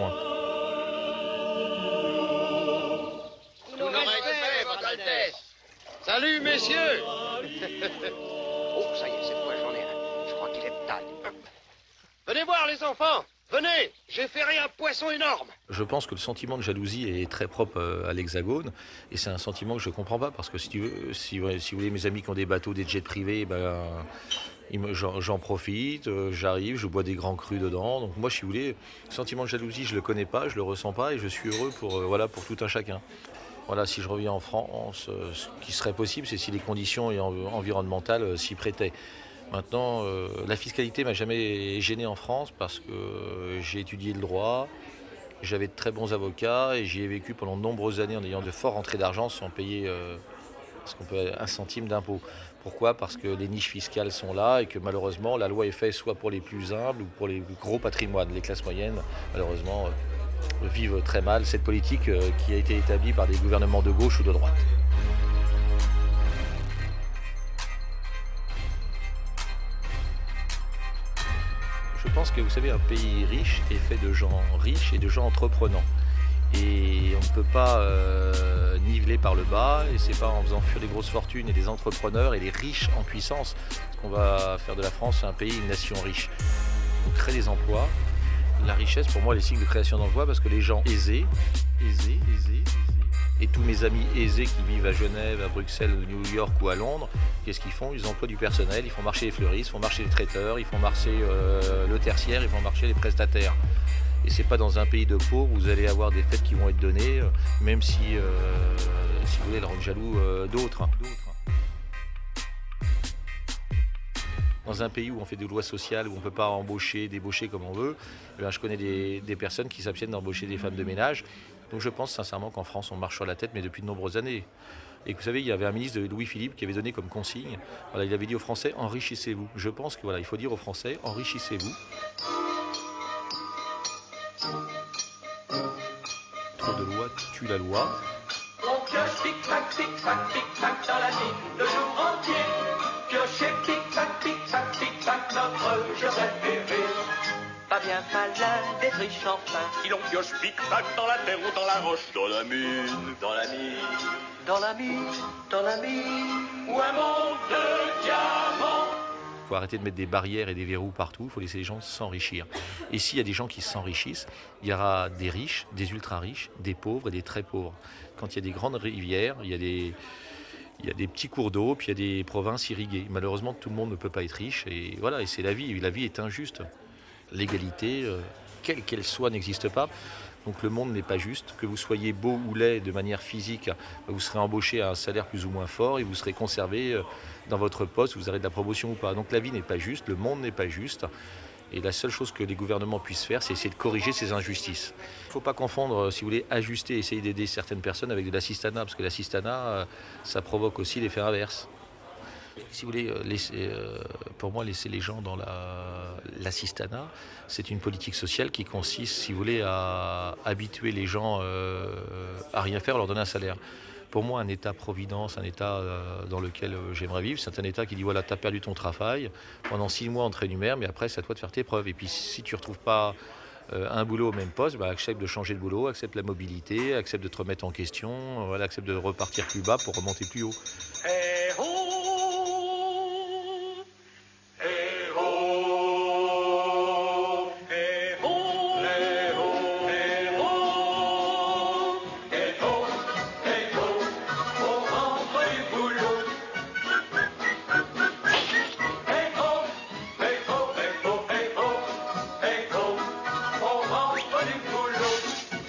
Tout le respect, votre Altesse. Salut, messieurs. Oh, ça y est, cette fois j'en ai un. Je crois qu'il est de taille. Venez voir, les enfants. Venez, j'ai ferré un poisson énorme. Je pense que le sentiment de jalousie est très propre à l'Hexagone et c'est un sentiment que je ne comprends pas parce que si vous voulez, mes amis qui ont des bateaux, des jets privés, j'en profite, j'arrive, je bois des grands crus dedans. Donc moi, si vous voulez, le sentiment de jalousie, je ne le connais pas, je ne le ressens pas et je suis heureux pour tout un chacun. Voilà, si je reviens en France, ce qui serait possible, c'est si les conditions environnementales s'y prêtaient. Maintenant, la fiscalité m'a jamais gêné en France parce que j'ai étudié le droit, j'avais de très bons avocats et j'y ai vécu pendant de nombreuses années en ayant de fortes rentrées d'argent sans payer un centime d'impôt. Pourquoi ? Parce que les niches fiscales sont là et que malheureusement la loi est faite soit pour les plus humbles ou pour les gros patrimoines. Les classes moyennes, malheureusement, vivent très mal cette politique qui a été établie par des gouvernements de gauche ou de droite. Je pense que, vous savez, un pays riche est fait de gens riches et de gens entreprenants. Et on ne peut pas niveler par le bas, et c'est pas en faisant fuir des grosses fortunes et des entrepreneurs et des riches en puissance qu'on va faire de la France un pays, une nation riche. On crée des emplois. La richesse, pour moi, elle est signe de création d'emplois parce que les gens aisés, et tous mes amis aisés qui vivent à Genève, à Bruxelles, New York ou à Londres, qu'est-ce qu'ils font ? Ils emploient du personnel, ils font marcher les fleuristes, ils font marcher les traiteurs, ils font marcher le tertiaire, ils font marcher les prestataires. Et c'est pas dans un pays de pauvres où vous allez avoir des fêtes qui vont être données, même si vous voulez le rendre jaloux d'autres. Dans un pays où on fait des lois sociales, où on ne peut pas débaucher comme on veut, je connais des personnes qui s'abstiennent d'embaucher des femmes de ménage. Donc je pense sincèrement qu'en France, on marche sur la tête, mais depuis de nombreuses années. Et que vous savez, il y avait un ministre de Louis-Philippe qui avait donné comme consigne, il avait dit aux Français, enrichissez-vous. Je pense qu'il faut dire aux Français, enrichissez-vous. Trop de lois tue la loi. On pioche, tic-tac, tic-tac dans la vie, le jour entier. Piocher, tic-tac, tic-tac, tic-tac, notre Joseph bébé. Pas bien malin des riches enfin. Qui l'on pioche pic-pac dans la terre ou dans la roche, dans la mine, dans la mine, ou un monde de diamants. Il faut arrêter de mettre des barrières et des verrous partout, il faut laisser les gens s'enrichir. Et s'il y a des gens qui s'enrichissent, il y aura des riches, des ultra-riches, des pauvres et des très pauvres. Quand il y a des grandes rivières, il y a des petits cours d'eau, puis il y a des provinces irriguées. Malheureusement, tout le monde ne peut pas être riche, et voilà, et c'est la vie. La vie est injuste. L'égalité, quelle qu'elle soit, n'existe pas. Donc le monde n'est pas juste. Que vous soyez beau ou laid de manière physique, vous serez embauché à un salaire plus ou moins fort et vous serez conservé dans votre poste, vous aurez de la promotion ou pas. Donc la vie n'est pas juste, le monde n'est pas juste. Et la seule chose que les gouvernements puissent faire, c'est essayer de corriger ces injustices. Il ne faut pas confondre, si vous voulez, ajuster, essayer d'aider certaines personnes avec de l'assistanat, parce que l'assistanat, ça provoque aussi l'effet inverse. Si vous voulez, pour moi, laisser les gens dans l'assistanat, c'est une politique sociale qui consiste, si vous voulez, à habituer les gens à rien faire, leur donner un salaire. Pour moi, un État-providence, un État dans lequel j'aimerais vivre, c'est un État qui dit, voilà, tu as perdu ton travail, pendant 6 mois on te rémunère, mais après c'est à toi de faire tes preuves. Et puis si tu ne retrouves pas un boulot au même poste, accepte de changer de boulot, accepte la mobilité, accepte de te remettre en question, voilà, accepte de repartir plus bas pour remonter plus haut. Hey ho, hey ho, hey ho, hey ho, hey ho, hey ho, hey ho, on rentre du boulot. Hey ho, hey ho, hey ho, hey ho, hey ho, on rentre du boulot.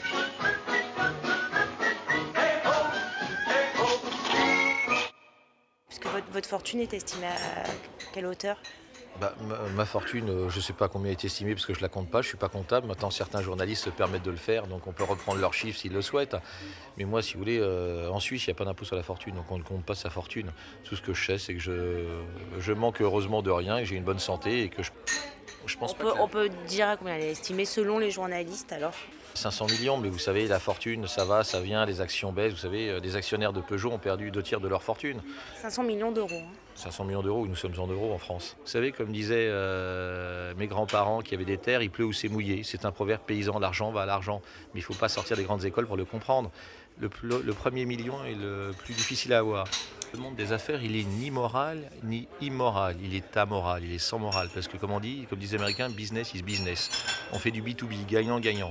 Hey ho, hey ho. Puisque votre fortune est estimée à quelle hauteur? Ma fortune, je ne sais pas combien est estimée parce que je ne la compte pas, je ne suis pas comptable. Maintenant, certains journalistes se permettent de le faire, donc on peut reprendre leurs chiffres s'ils le souhaitent. Mais moi, si vous voulez, en Suisse, il n'y a pas d'impôt sur la fortune, donc on ne compte pas sa fortune. Tout ce que je sais, c'est que je manque heureusement de rien, que j'ai une bonne santé et que je pense On peut dire à combien elle est estimée selon les journalistes alors? 500 millions, mais vous savez, la fortune, ça va, ça vient, les actions baissent. Vous savez, des actionnaires de Peugeot ont perdu 2/3 de leur fortune. 500 millions d'euros. 500 millions d'euros, nous sommes en euros en France. Vous savez, comme disaient mes grands-parents qui avaient des terres, il pleut ou c'est mouillé. C'est un proverbe paysan, l'argent va à l'argent. Mais il ne faut pas sortir des grandes écoles pour le comprendre. Le premier million est le plus difficile à avoir. Le monde des affaires, il est ni moral ni immoral. Il est amoral, il est sans morale. Parce que comme on dit, comme disent les Américains, business is business. On fait du B2B, gagnant-gagnant.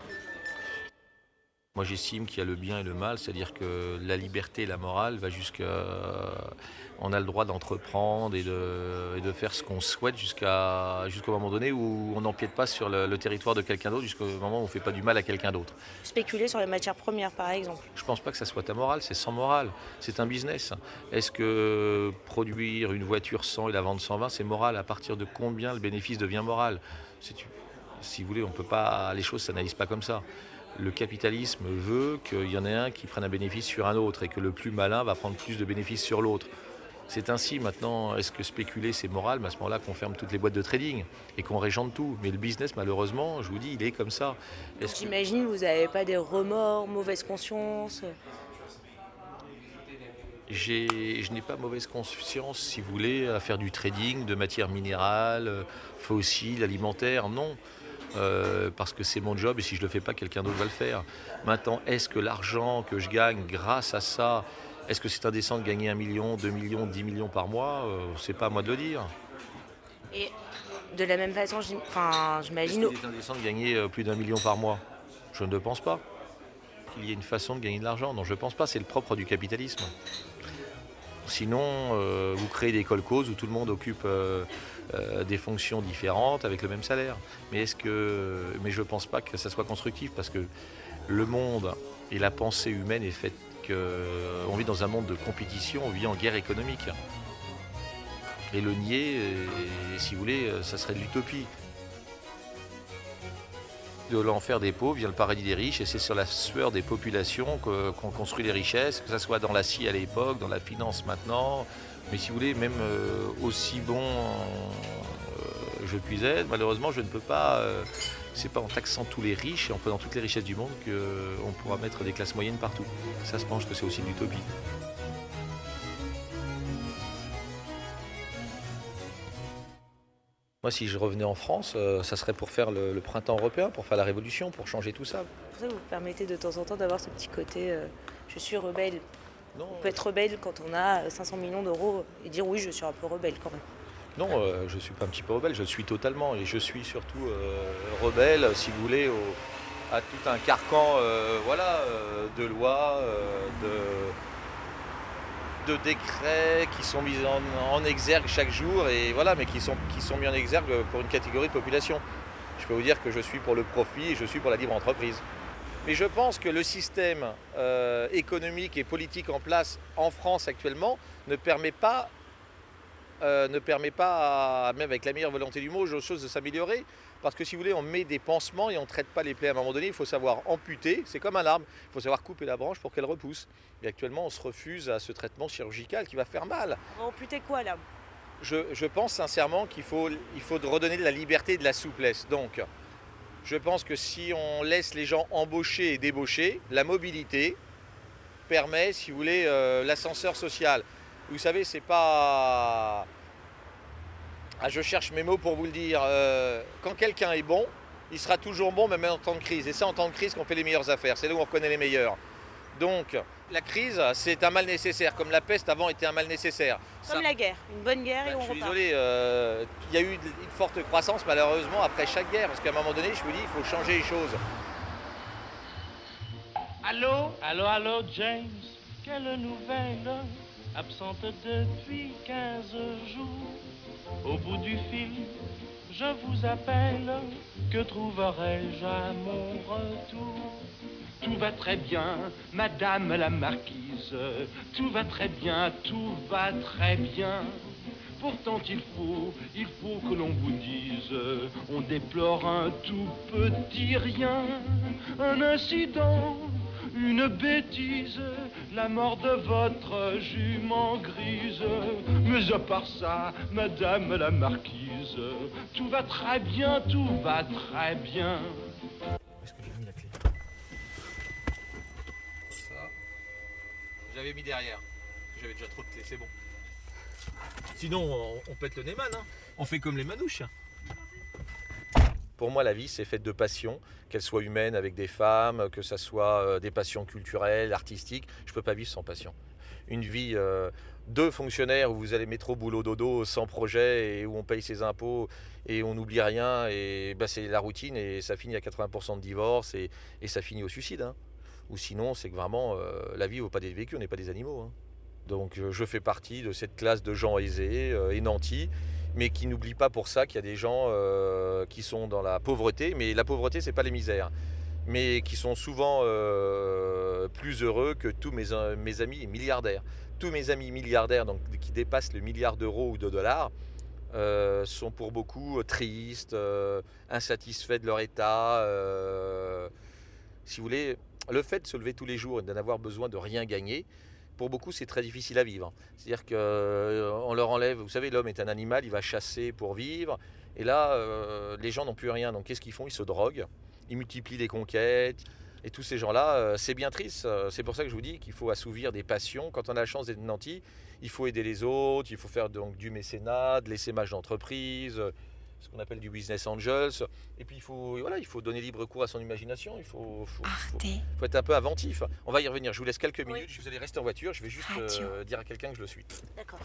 Moi, j'estime qu'il y a le bien et le mal, c'est-à-dire que la liberté et la morale va jusqu'à... On a le droit d'entreprendre et de faire ce qu'on souhaite jusqu'au moment donné où on n'empiète pas sur le territoire de quelqu'un d'autre, jusqu'au moment où on ne fait pas du mal à quelqu'un d'autre. Spéculer sur les matières premières, par exemple. Je ne pense pas que ça soit amoral, c'est sans morale. C'est un business. Est-ce que produire une voiture 100 et la vendre 120, c'est moral? À partir de combien le bénéfice devient moral? Si vous voulez, on peut pas... Les choses ne s'analysent pas comme ça. Le capitalisme veut qu'il y en ait un qui prenne un bénéfice sur un autre et que le plus malin va prendre plus de bénéfices sur l'autre. C'est ainsi maintenant, est-ce que spéculer c'est moral? Mais à ce moment-là qu'on ferme toutes les boîtes de trading et qu'on régente tout. Mais le business malheureusement, je vous dis, il est comme ça. J'imagine que vous n'avez pas des remords, mauvaise conscience? Je n'ai pas mauvaise conscience, si vous voulez, à faire du trading de matières minérales, fossiles, alimentaires, non. Parce que c'est mon job et si je ne le fais pas, quelqu'un d'autre va le faire. Maintenant, est-ce que l'argent que je gagne grâce à ça, est-ce que c'est indécent de gagner 1 million, 2 millions, 10 millions par mois? C'est pas à moi de le dire. Et de la même façon, j'imagine... Est-ce qu'il est indécent de gagner plus d'1 million par mois? Je ne le pense pas. Qu'il y ait une façon de gagner de l'argent, non, je ne pense pas. C'est le propre du capitalisme. Sinon, vous créez des kolkhozes où tout le monde occupe des fonctions différentes avec le même salaire. Mais je ne pense pas que ça soit constructif parce que le monde et la pensée humaine est faite qu'on vit dans un monde de compétition, on vit en guerre économique. Et le nier, si vous voulez, ça serait de l'utopie. De l'enfer des pauvres vient le paradis des riches et c'est sur la sueur des populations qu'on construit les richesses, que ce soit dans l'acier à l'époque, dans la finance maintenant. Mais si vous voulez, même aussi bon je puis être, malheureusement je ne peux pas... c'est pas en taxant tous les riches et en prenant toutes les richesses du monde qu'on pourra mettre des classes moyennes partout. Ça, je pense que c'est aussi de l'utopie. Moi, si je revenais en France, ça serait pour faire le printemps européen, pour faire la révolution, pour changer tout ça. Pour ça, vous permettez de temps en temps d'avoir ce petit côté je suis rebelle. Non, on peut être rebelle quand on a 500 millions d'euros et dire oui, je suis un peu rebelle quand même. Non, je ne suis pas un petit peu rebelle, je le suis totalement. Et je suis surtout rebelle, si vous voulez, à tout un carcan de lois, de décrets qui sont mis en exergue chaque jour, et voilà, mais qui sont mis en exergue pour une catégorie de population. Je peux vous dire que je suis pour le profit et je suis pour la libre entreprise. Mais je pense que le système économique et politique en place en France actuellement ne permet pas ne permet pas, même avec la meilleure volonté du mot, aux choses de s'améliorer. Parce que si vous voulez, on met des pansements et on ne traite pas les plaies. À un moment donné, il faut savoir amputer, c'est comme un arbre. Il faut savoir couper la branche pour qu'elle repousse. Et actuellement, on se refuse à ce traitement chirurgical qui va faire mal. On va amputer quoi là? Je pense sincèrement qu'il faut redonner de la liberté et de la souplesse. Donc, je pense que si on laisse les gens embaucher et débaucher, la mobilité permet, si vous voulez, l'ascenseur social. Vous savez, c'est pas... Ah, je cherche mes mots pour vous le dire. Quand quelqu'un est bon, il sera toujours bon, même en temps de crise. Et c'est en temps de crise qu'on fait les meilleures affaires. C'est là où on reconnaît les meilleurs. Donc, la crise, c'est un mal nécessaire, comme la peste avant était un mal nécessaire. Comme la guerre, une bonne guerre et on repart. Je suis désolé, il y a eu une forte croissance malheureusement après chaque guerre, parce qu'à un moment donné, je vous dis, il faut changer les choses. Allô, James, quelle nouvelle? Absente depuis 15 jours. Au bout du fil, je vous appelle. Que trouverai-je à mon retour? Tout va très bien, madame la marquise. Tout va très bien, tout va très bien. Pourtant il faut que l'on vous dise, on déplore un tout petit rien, un incident, une bêtise, la mort de votre jument grise. Mais à part ça, madame la marquise, tout va très bien, tout va très bien. Où est-ce que j'ai mis la clé? Ça. J'avais mis derrière. J'avais déjà trop de clés, c'est bon. Sinon, on pète le Neyman, hein. On fait comme les manouches. Pour moi, la vie, c'est faite de passion, qu'elle soit humaine avec des femmes, que ça soit des passions culturelles, artistiques. Je ne peux pas vivre sans passion. Une vie de fonctionnaire où vous allez mettre au boulot dodo sans projet et où on paye ses impôts et on n'oublie rien, et bah, c'est la routine et ça finit à 80% de divorce et ça finit au suicide. Hein. Ou sinon, c'est que vraiment, la vie ne vaut pas des véhicules, on n'est pas des animaux. Hein. Donc je fais partie de cette classe de gens aisés et nantis, mais qui n'oublient pas pour ça qu'il y a des gens qui sont dans la pauvreté, mais la pauvreté, c'est pas les misères, mais qui sont souvent plus heureux que tous mes amis milliardaires. Tous mes amis milliardaires, donc, qui dépassent le milliard d'euros ou de dollars, sont pour beaucoup tristes, insatisfaits de leur état. Si vous voulez, le fait de se lever tous les jours et de n'avoir besoin de rien gagner, pour beaucoup, c'est très difficile à vivre. C'est-à-dire qu'on leur enlève... Vous savez, l'homme est un animal, il va chasser pour vivre. Et là, les gens n'ont plus rien. Donc, qu'est-ce qu'ils font? Ils se droguent, ils multiplient les conquêtes. Et tous ces gens-là, c'est bien triste. C'est pour ça que je vous dis qu'il faut assouvir des passions. Quand on a la chance d'être nanti, il faut aider les autres, il faut faire donc du mécénat, de l'essaimage d'entreprise, ce qu'on appelle du business angels. Et puis, il faut donner libre cours à son imagination. Il faut être un peu inventif. On va y revenir. Je vous laisse quelques minutes. Oui. Vous allez rester en voiture. Je vais juste dire à quelqu'un que je le suis. D'accord.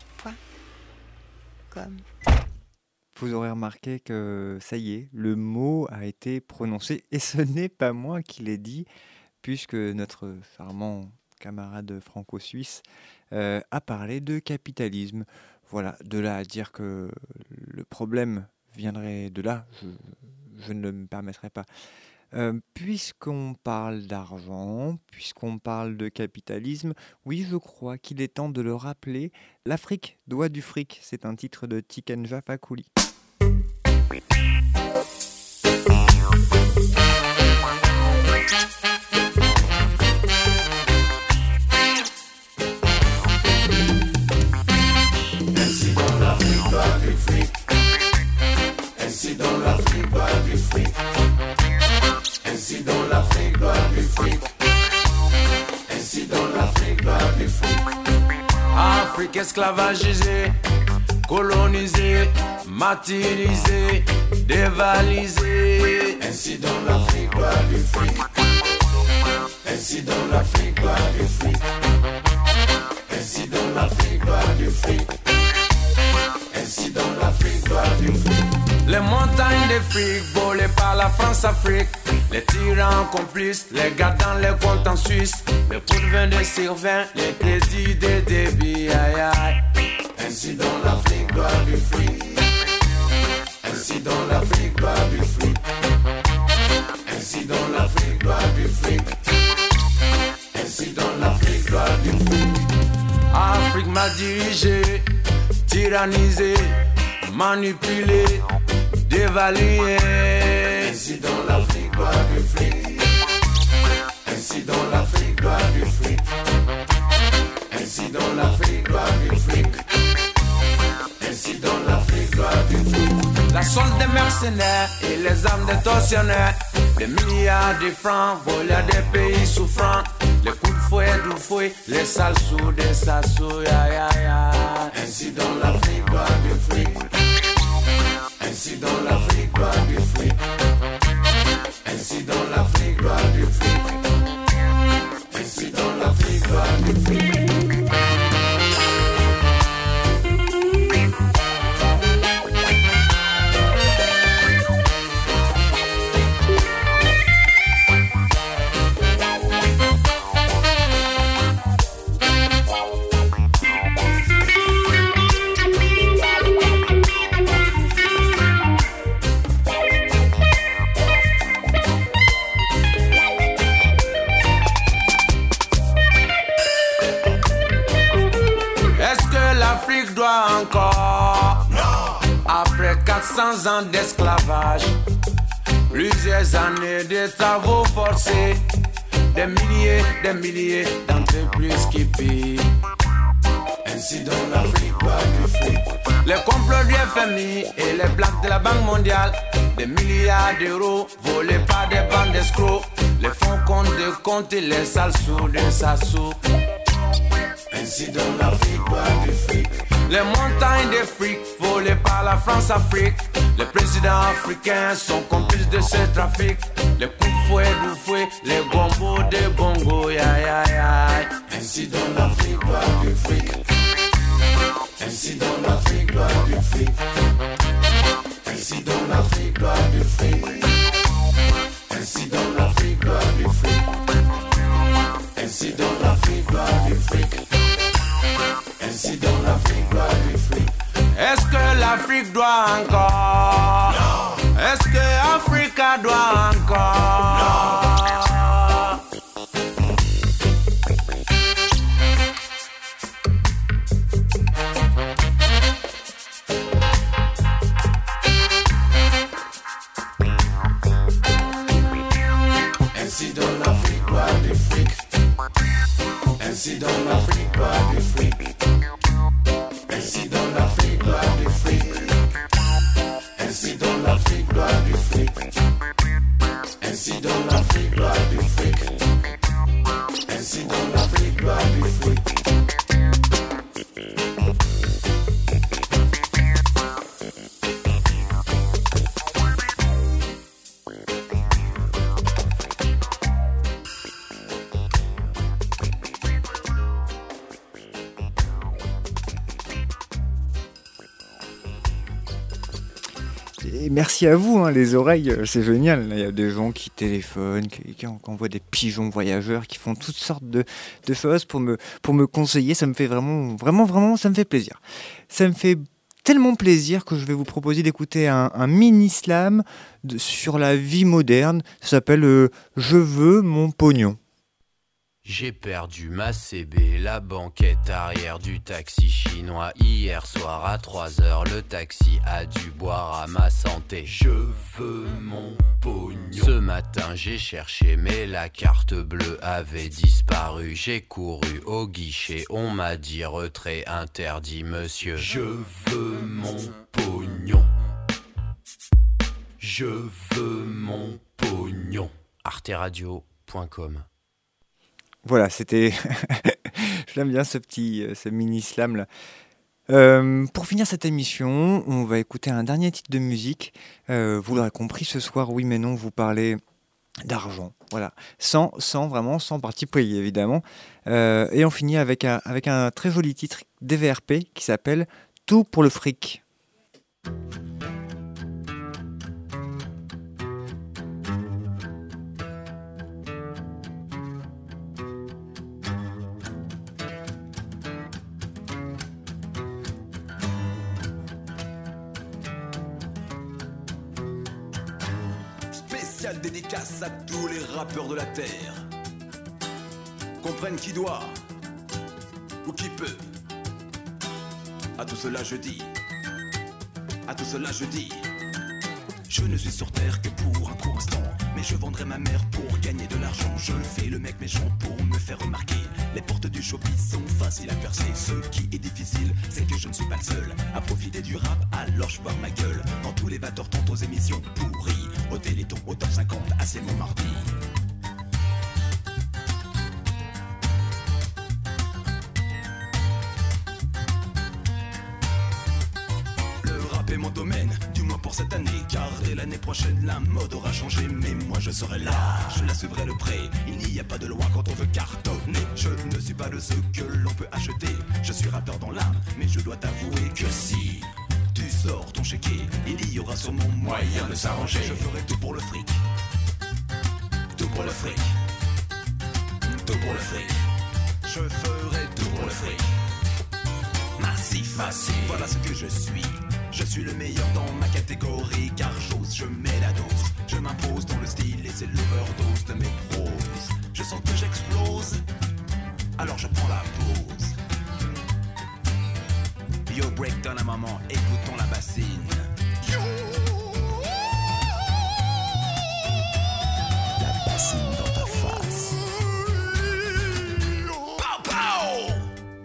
Comme. Vous aurez remarqué que ça y est, le mot a été prononcé. Et ce n'est pas moi qui l'ai dit, puisque notre charmant camarade franco-suisse a parlé de capitalisme. Voilà, de là à dire que le problème viendrait de là, je ne me permettrai pas. Puisqu'on parle d'argent, puisqu'on parle de capitalisme, oui, je crois qu'il est temps de le rappeler. L'Afrique doit du fric, c'est un titre de Tikenja Fakoly. Ainsi dans l'Afrique doit du fric. Ainsi dans l'Afrique doit du fric. Ainsi dans l'Afrique doit du fric. Ainsi dans l'Afrique doit du fric. Afrique esclavagisée, colonisée, martyrisée, dévalisée. Ainsi dans l'Afrique doit du fric. Ainsi dans l'Afrique doit du fric. Ainsi dans l'Afrique doit du fric. Ainsi dans l'Afrique doit du fric. Les montagnes de fric volées par la France-Afrique. Les tyrans complices, les gars dans les comptes en Suisse. Les pots de vin des Sylvains, les crédits des débits, aïe aïe. Ainsi dans l'Afrique doit du fric. Ainsi dans l'Afrique doit du fric. Ainsi dans l'Afrique doit du fric. Ainsi dans l'Afrique doit du fric. Afrique mal dirigée, tyrannisé, manipulé, dévalué. Ainsi dans l'Afrique doit du fric. Ainsi dans l'Afrique doit du fric. Ainsi dans l'Afrique doit du fric. Ainsi dans l'Afrique doit du fric. La solde des mercenaires et les armes des tortionnaires. Des milliards de francs volés à des pays souffrants. Les coups de fouet du fouet, les sales sous des sassous, ya ya ya. Ainsi dans l'Afrique doit du fric. Ainsi dans l'Afrique doit du fric. Ainsi dans l'Afrique doit du fric. Ainsi dans l'Afrique doit du fric. L'Afrique doit encore, non. Après 400 ans d'esclavage, plusieurs années de travaux forcés, des milliers d'entreprises qui pillent. Ainsi dans l'Afrique doit du fric. Les complots du FMI et les plans de la Banque mondiale, des milliards d'euros volés par des bandes d'escrocs, les fonds compte de compte et les sales sous de sassous. Ainsi dans l'Afrique doit du fric. Les montagnes de fric volées par la France-Afrique. Les présidents africains sont complices de ce trafic. Les coups de fouet du fouet, les gombos des bongos, ya ya ya. Ainsi dans l'Afrique doit du fric. Ainsi dans l'Afrique doit du fric. Ainsi dans l'Afrique doit du fric. Ainsi dans l'Afrique doit du fric. Ainsi dans l'Afrique doit du fric. Ainsi dans l'Afrique doit du fric. Est-ce que l'Afrique doit encore? Non. Est-ce que Africa doit encore? Non. Ainsi dans l'Afrique doit du fric. Ainsi dans l'Afrique doit du fric. Ainsi dans l'Afrique doit du fric. Ainsi dans l'Afrique doit du fric. Ainsi dans l'Afrique doit du fric. Ainsi dans l'Afrique doit du fric. Et merci à vous, hein, les oreilles, c'est génial. Il y a des gens qui téléphonent, qui envoient des pigeons voyageurs, qui font toutes sortes de choses pour me conseiller. Ça me fait vraiment, ça me fait plaisir. Ça me fait tellement plaisir que je vais vous proposer d'écouter un mini-slam sur la vie moderne. Ça s'appelle « Je veux mon pognon ». J'ai perdu ma CB, la banquette arrière du taxi chinois. Hier soir à 3h, le taxi a dû boire à ma santé. Je veux mon pognon. Ce matin j'ai cherché mais la carte bleue avait disparu. J'ai couru au guichet, on m'a dit retrait interdit monsieur. Je veux mon pognon. Je veux mon pognon. arteradio.com. Voilà, c'était... Je l'aime bien ce mini-slam là. Pour finir cette émission, on va écouter un dernier titre de musique. Vous l'aurez compris, ce soir, oui mais non, vous parlez d'argent. Voilà, sans parti pris évidemment. Et on finit avec un très joli titre d'EVRP qui s'appelle « Tout pour le fric ». Dédicace à tous les rappeurs de la terre. Comprennent qui doit ou qui peut. À tout cela je dis, à tout cela je dis, je ne suis sur terre que pour un court instant, mais je vendrai ma mère pour gagner de l'argent. Je fais le mec méchant pour me faire remarquer. Les portes du showbiz sont faciles à percer. Ce qui est difficile, c'est que je ne suis pas le seul à profiter du rap, alors je bois ma gueule. Quand tous les batteurs tentent aux émissions pourries, au Téléthon, au top 50, à c'est mon mardi. C'est mon domaine, du moins pour cette année, car dès l'année prochaine la mode aura changé, mais moi je serai là, je la suivrai de près. Il n'y a pas de loi quand on veut cartonner. Je ne suis pas de ceux que l'on peut acheter. Je suis rappeur dans l'âme, mais je dois t'avouer que si tu sors ton chéquier, il y aura sûrement moyen de s'arranger. Je ferai tout pour le fric, tout pour le fric, tout pour le fric. Je ferai tout pour le fric. Massif, massif, voilà ce que je suis. Je suis le meilleur dans ma catégorie, car j'ose, je mets la dose. Je m'impose dans le style et c'est l'overdose de mes proses. Je sens que j'explose, alors je prends la pause. Yo, breakdown à maman, écoutons la bassine. Yo, la bassine dans ta face. Pow, pow.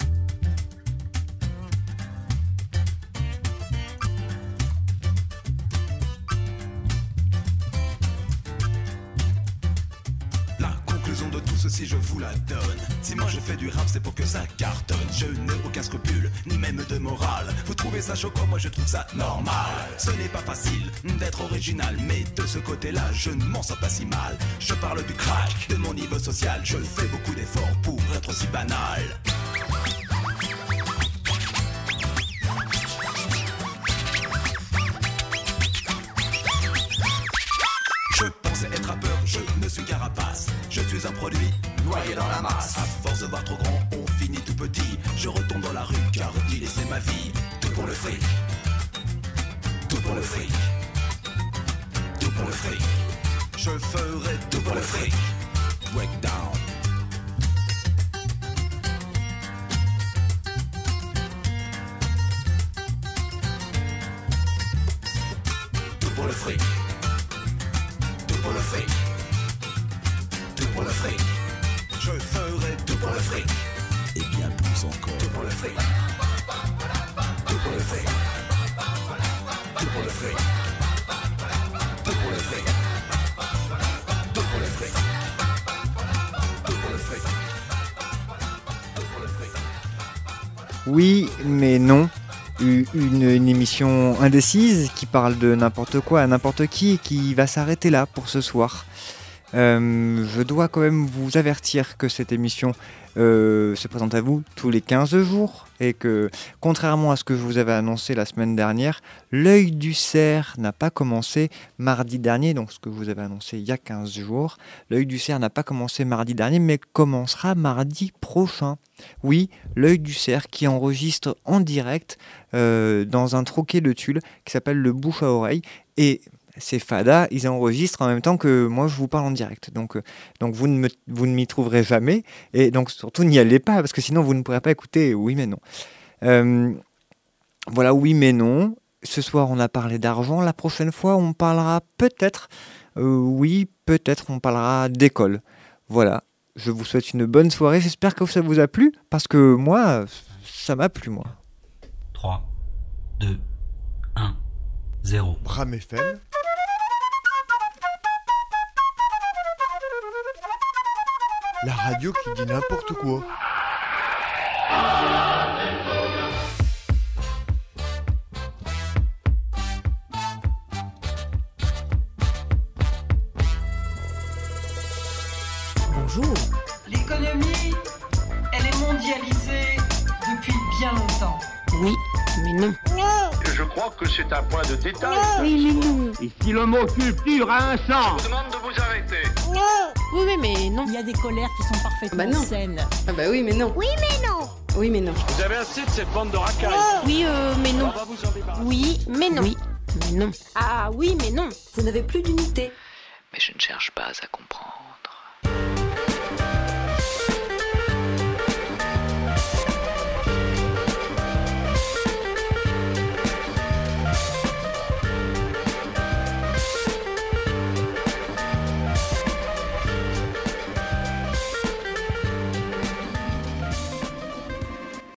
De tout ceci je vous la donne. Si moi je fais du rap c'est pour que ça cartonne. Je n'ai aucun scrupule, ni même de morale. Vous trouvez ça choquant, moi je trouve ça normal. Ce n'est pas facile d'être original, mais de ce côté-là je ne m'en sors pas si mal. Je parle du crack, de mon niveau social. Je fais beaucoup d'efforts pour être aussi banal. Je pensais être rappeur, je ne suis qu'un rapace. Je suis un produit noyé dans la masse. À force de voir trop grand, on finit tout petit. Je retombe dans la rue car il c'est ma vie. Tout pour le fric, tout pour le fric, tout pour le fric. Je ferai tout pour le fric. Breakdown. Tout pour le fric. Tout pour le fric, tout pour le fric. Je ferai tout pour le fric, et bien plus encore. Tout pour le fric, tout pour le fric, tout pour le fric, tout pour le fric, tout pour le fric, tout pour le fric, tout pour le fric. Oui, mais non. Une émission indécise qui parle de n'importe quoi à n'importe qui et qui va s'arrêter là pour ce soir. Je dois quand même vous avertir que cette émission se présente à vous tous les 15 jours et que, contrairement à ce que je vous avais annoncé la semaine dernière, l'œil du cerf n'a pas commencé mardi dernier, donc ce que je vous avais annoncé il y a 15 jours. L'œil du cerf n'a pas commencé mardi dernier, mais commencera mardi prochain. Oui, l'œil du cerf qui enregistre en direct dans un troquet de Tulle qui s'appelle le bouche à oreille, et ces fadas, ils enregistrent en même temps que moi je vous parle en direct. Donc vous ne m'y trouverez jamais. Et donc surtout n'y allez pas, parce que sinon vous ne pourrez pas écouter Oui mais non. Voilà, Oui mais non. Ce soir on a parlé d'argent. La prochaine fois on parlera peut-être, peut-être on parlera d'école. Voilà, je vous souhaite une bonne soirée. J'espère que ça vous a plu, parce que moi, ça m'a plu moi. 3, 2, 1, 0. Bram FM. La radio qui dit n'importe quoi. Bonjour. L'économie, elle est mondialisée depuis bien longtemps. Oui, mais non. Je crois que c'est un point de détail. Oui, mais non. Et si le mot culture a un sens, je vous demande de vous arrêter. Oui, mais non. Il y a des colères qui sont parfaitement saines. Ah bah oui, mais non. Oui, mais non. Oui, mais non. Vous avez assez de cette bande de racailles. Oui, mais non. On va vous en débarrasser. Oui, mais non. Oui, mais non. Ah oui, mais non. Vous n'avez plus d'unité. Mais je ne cherche pas à comprendre.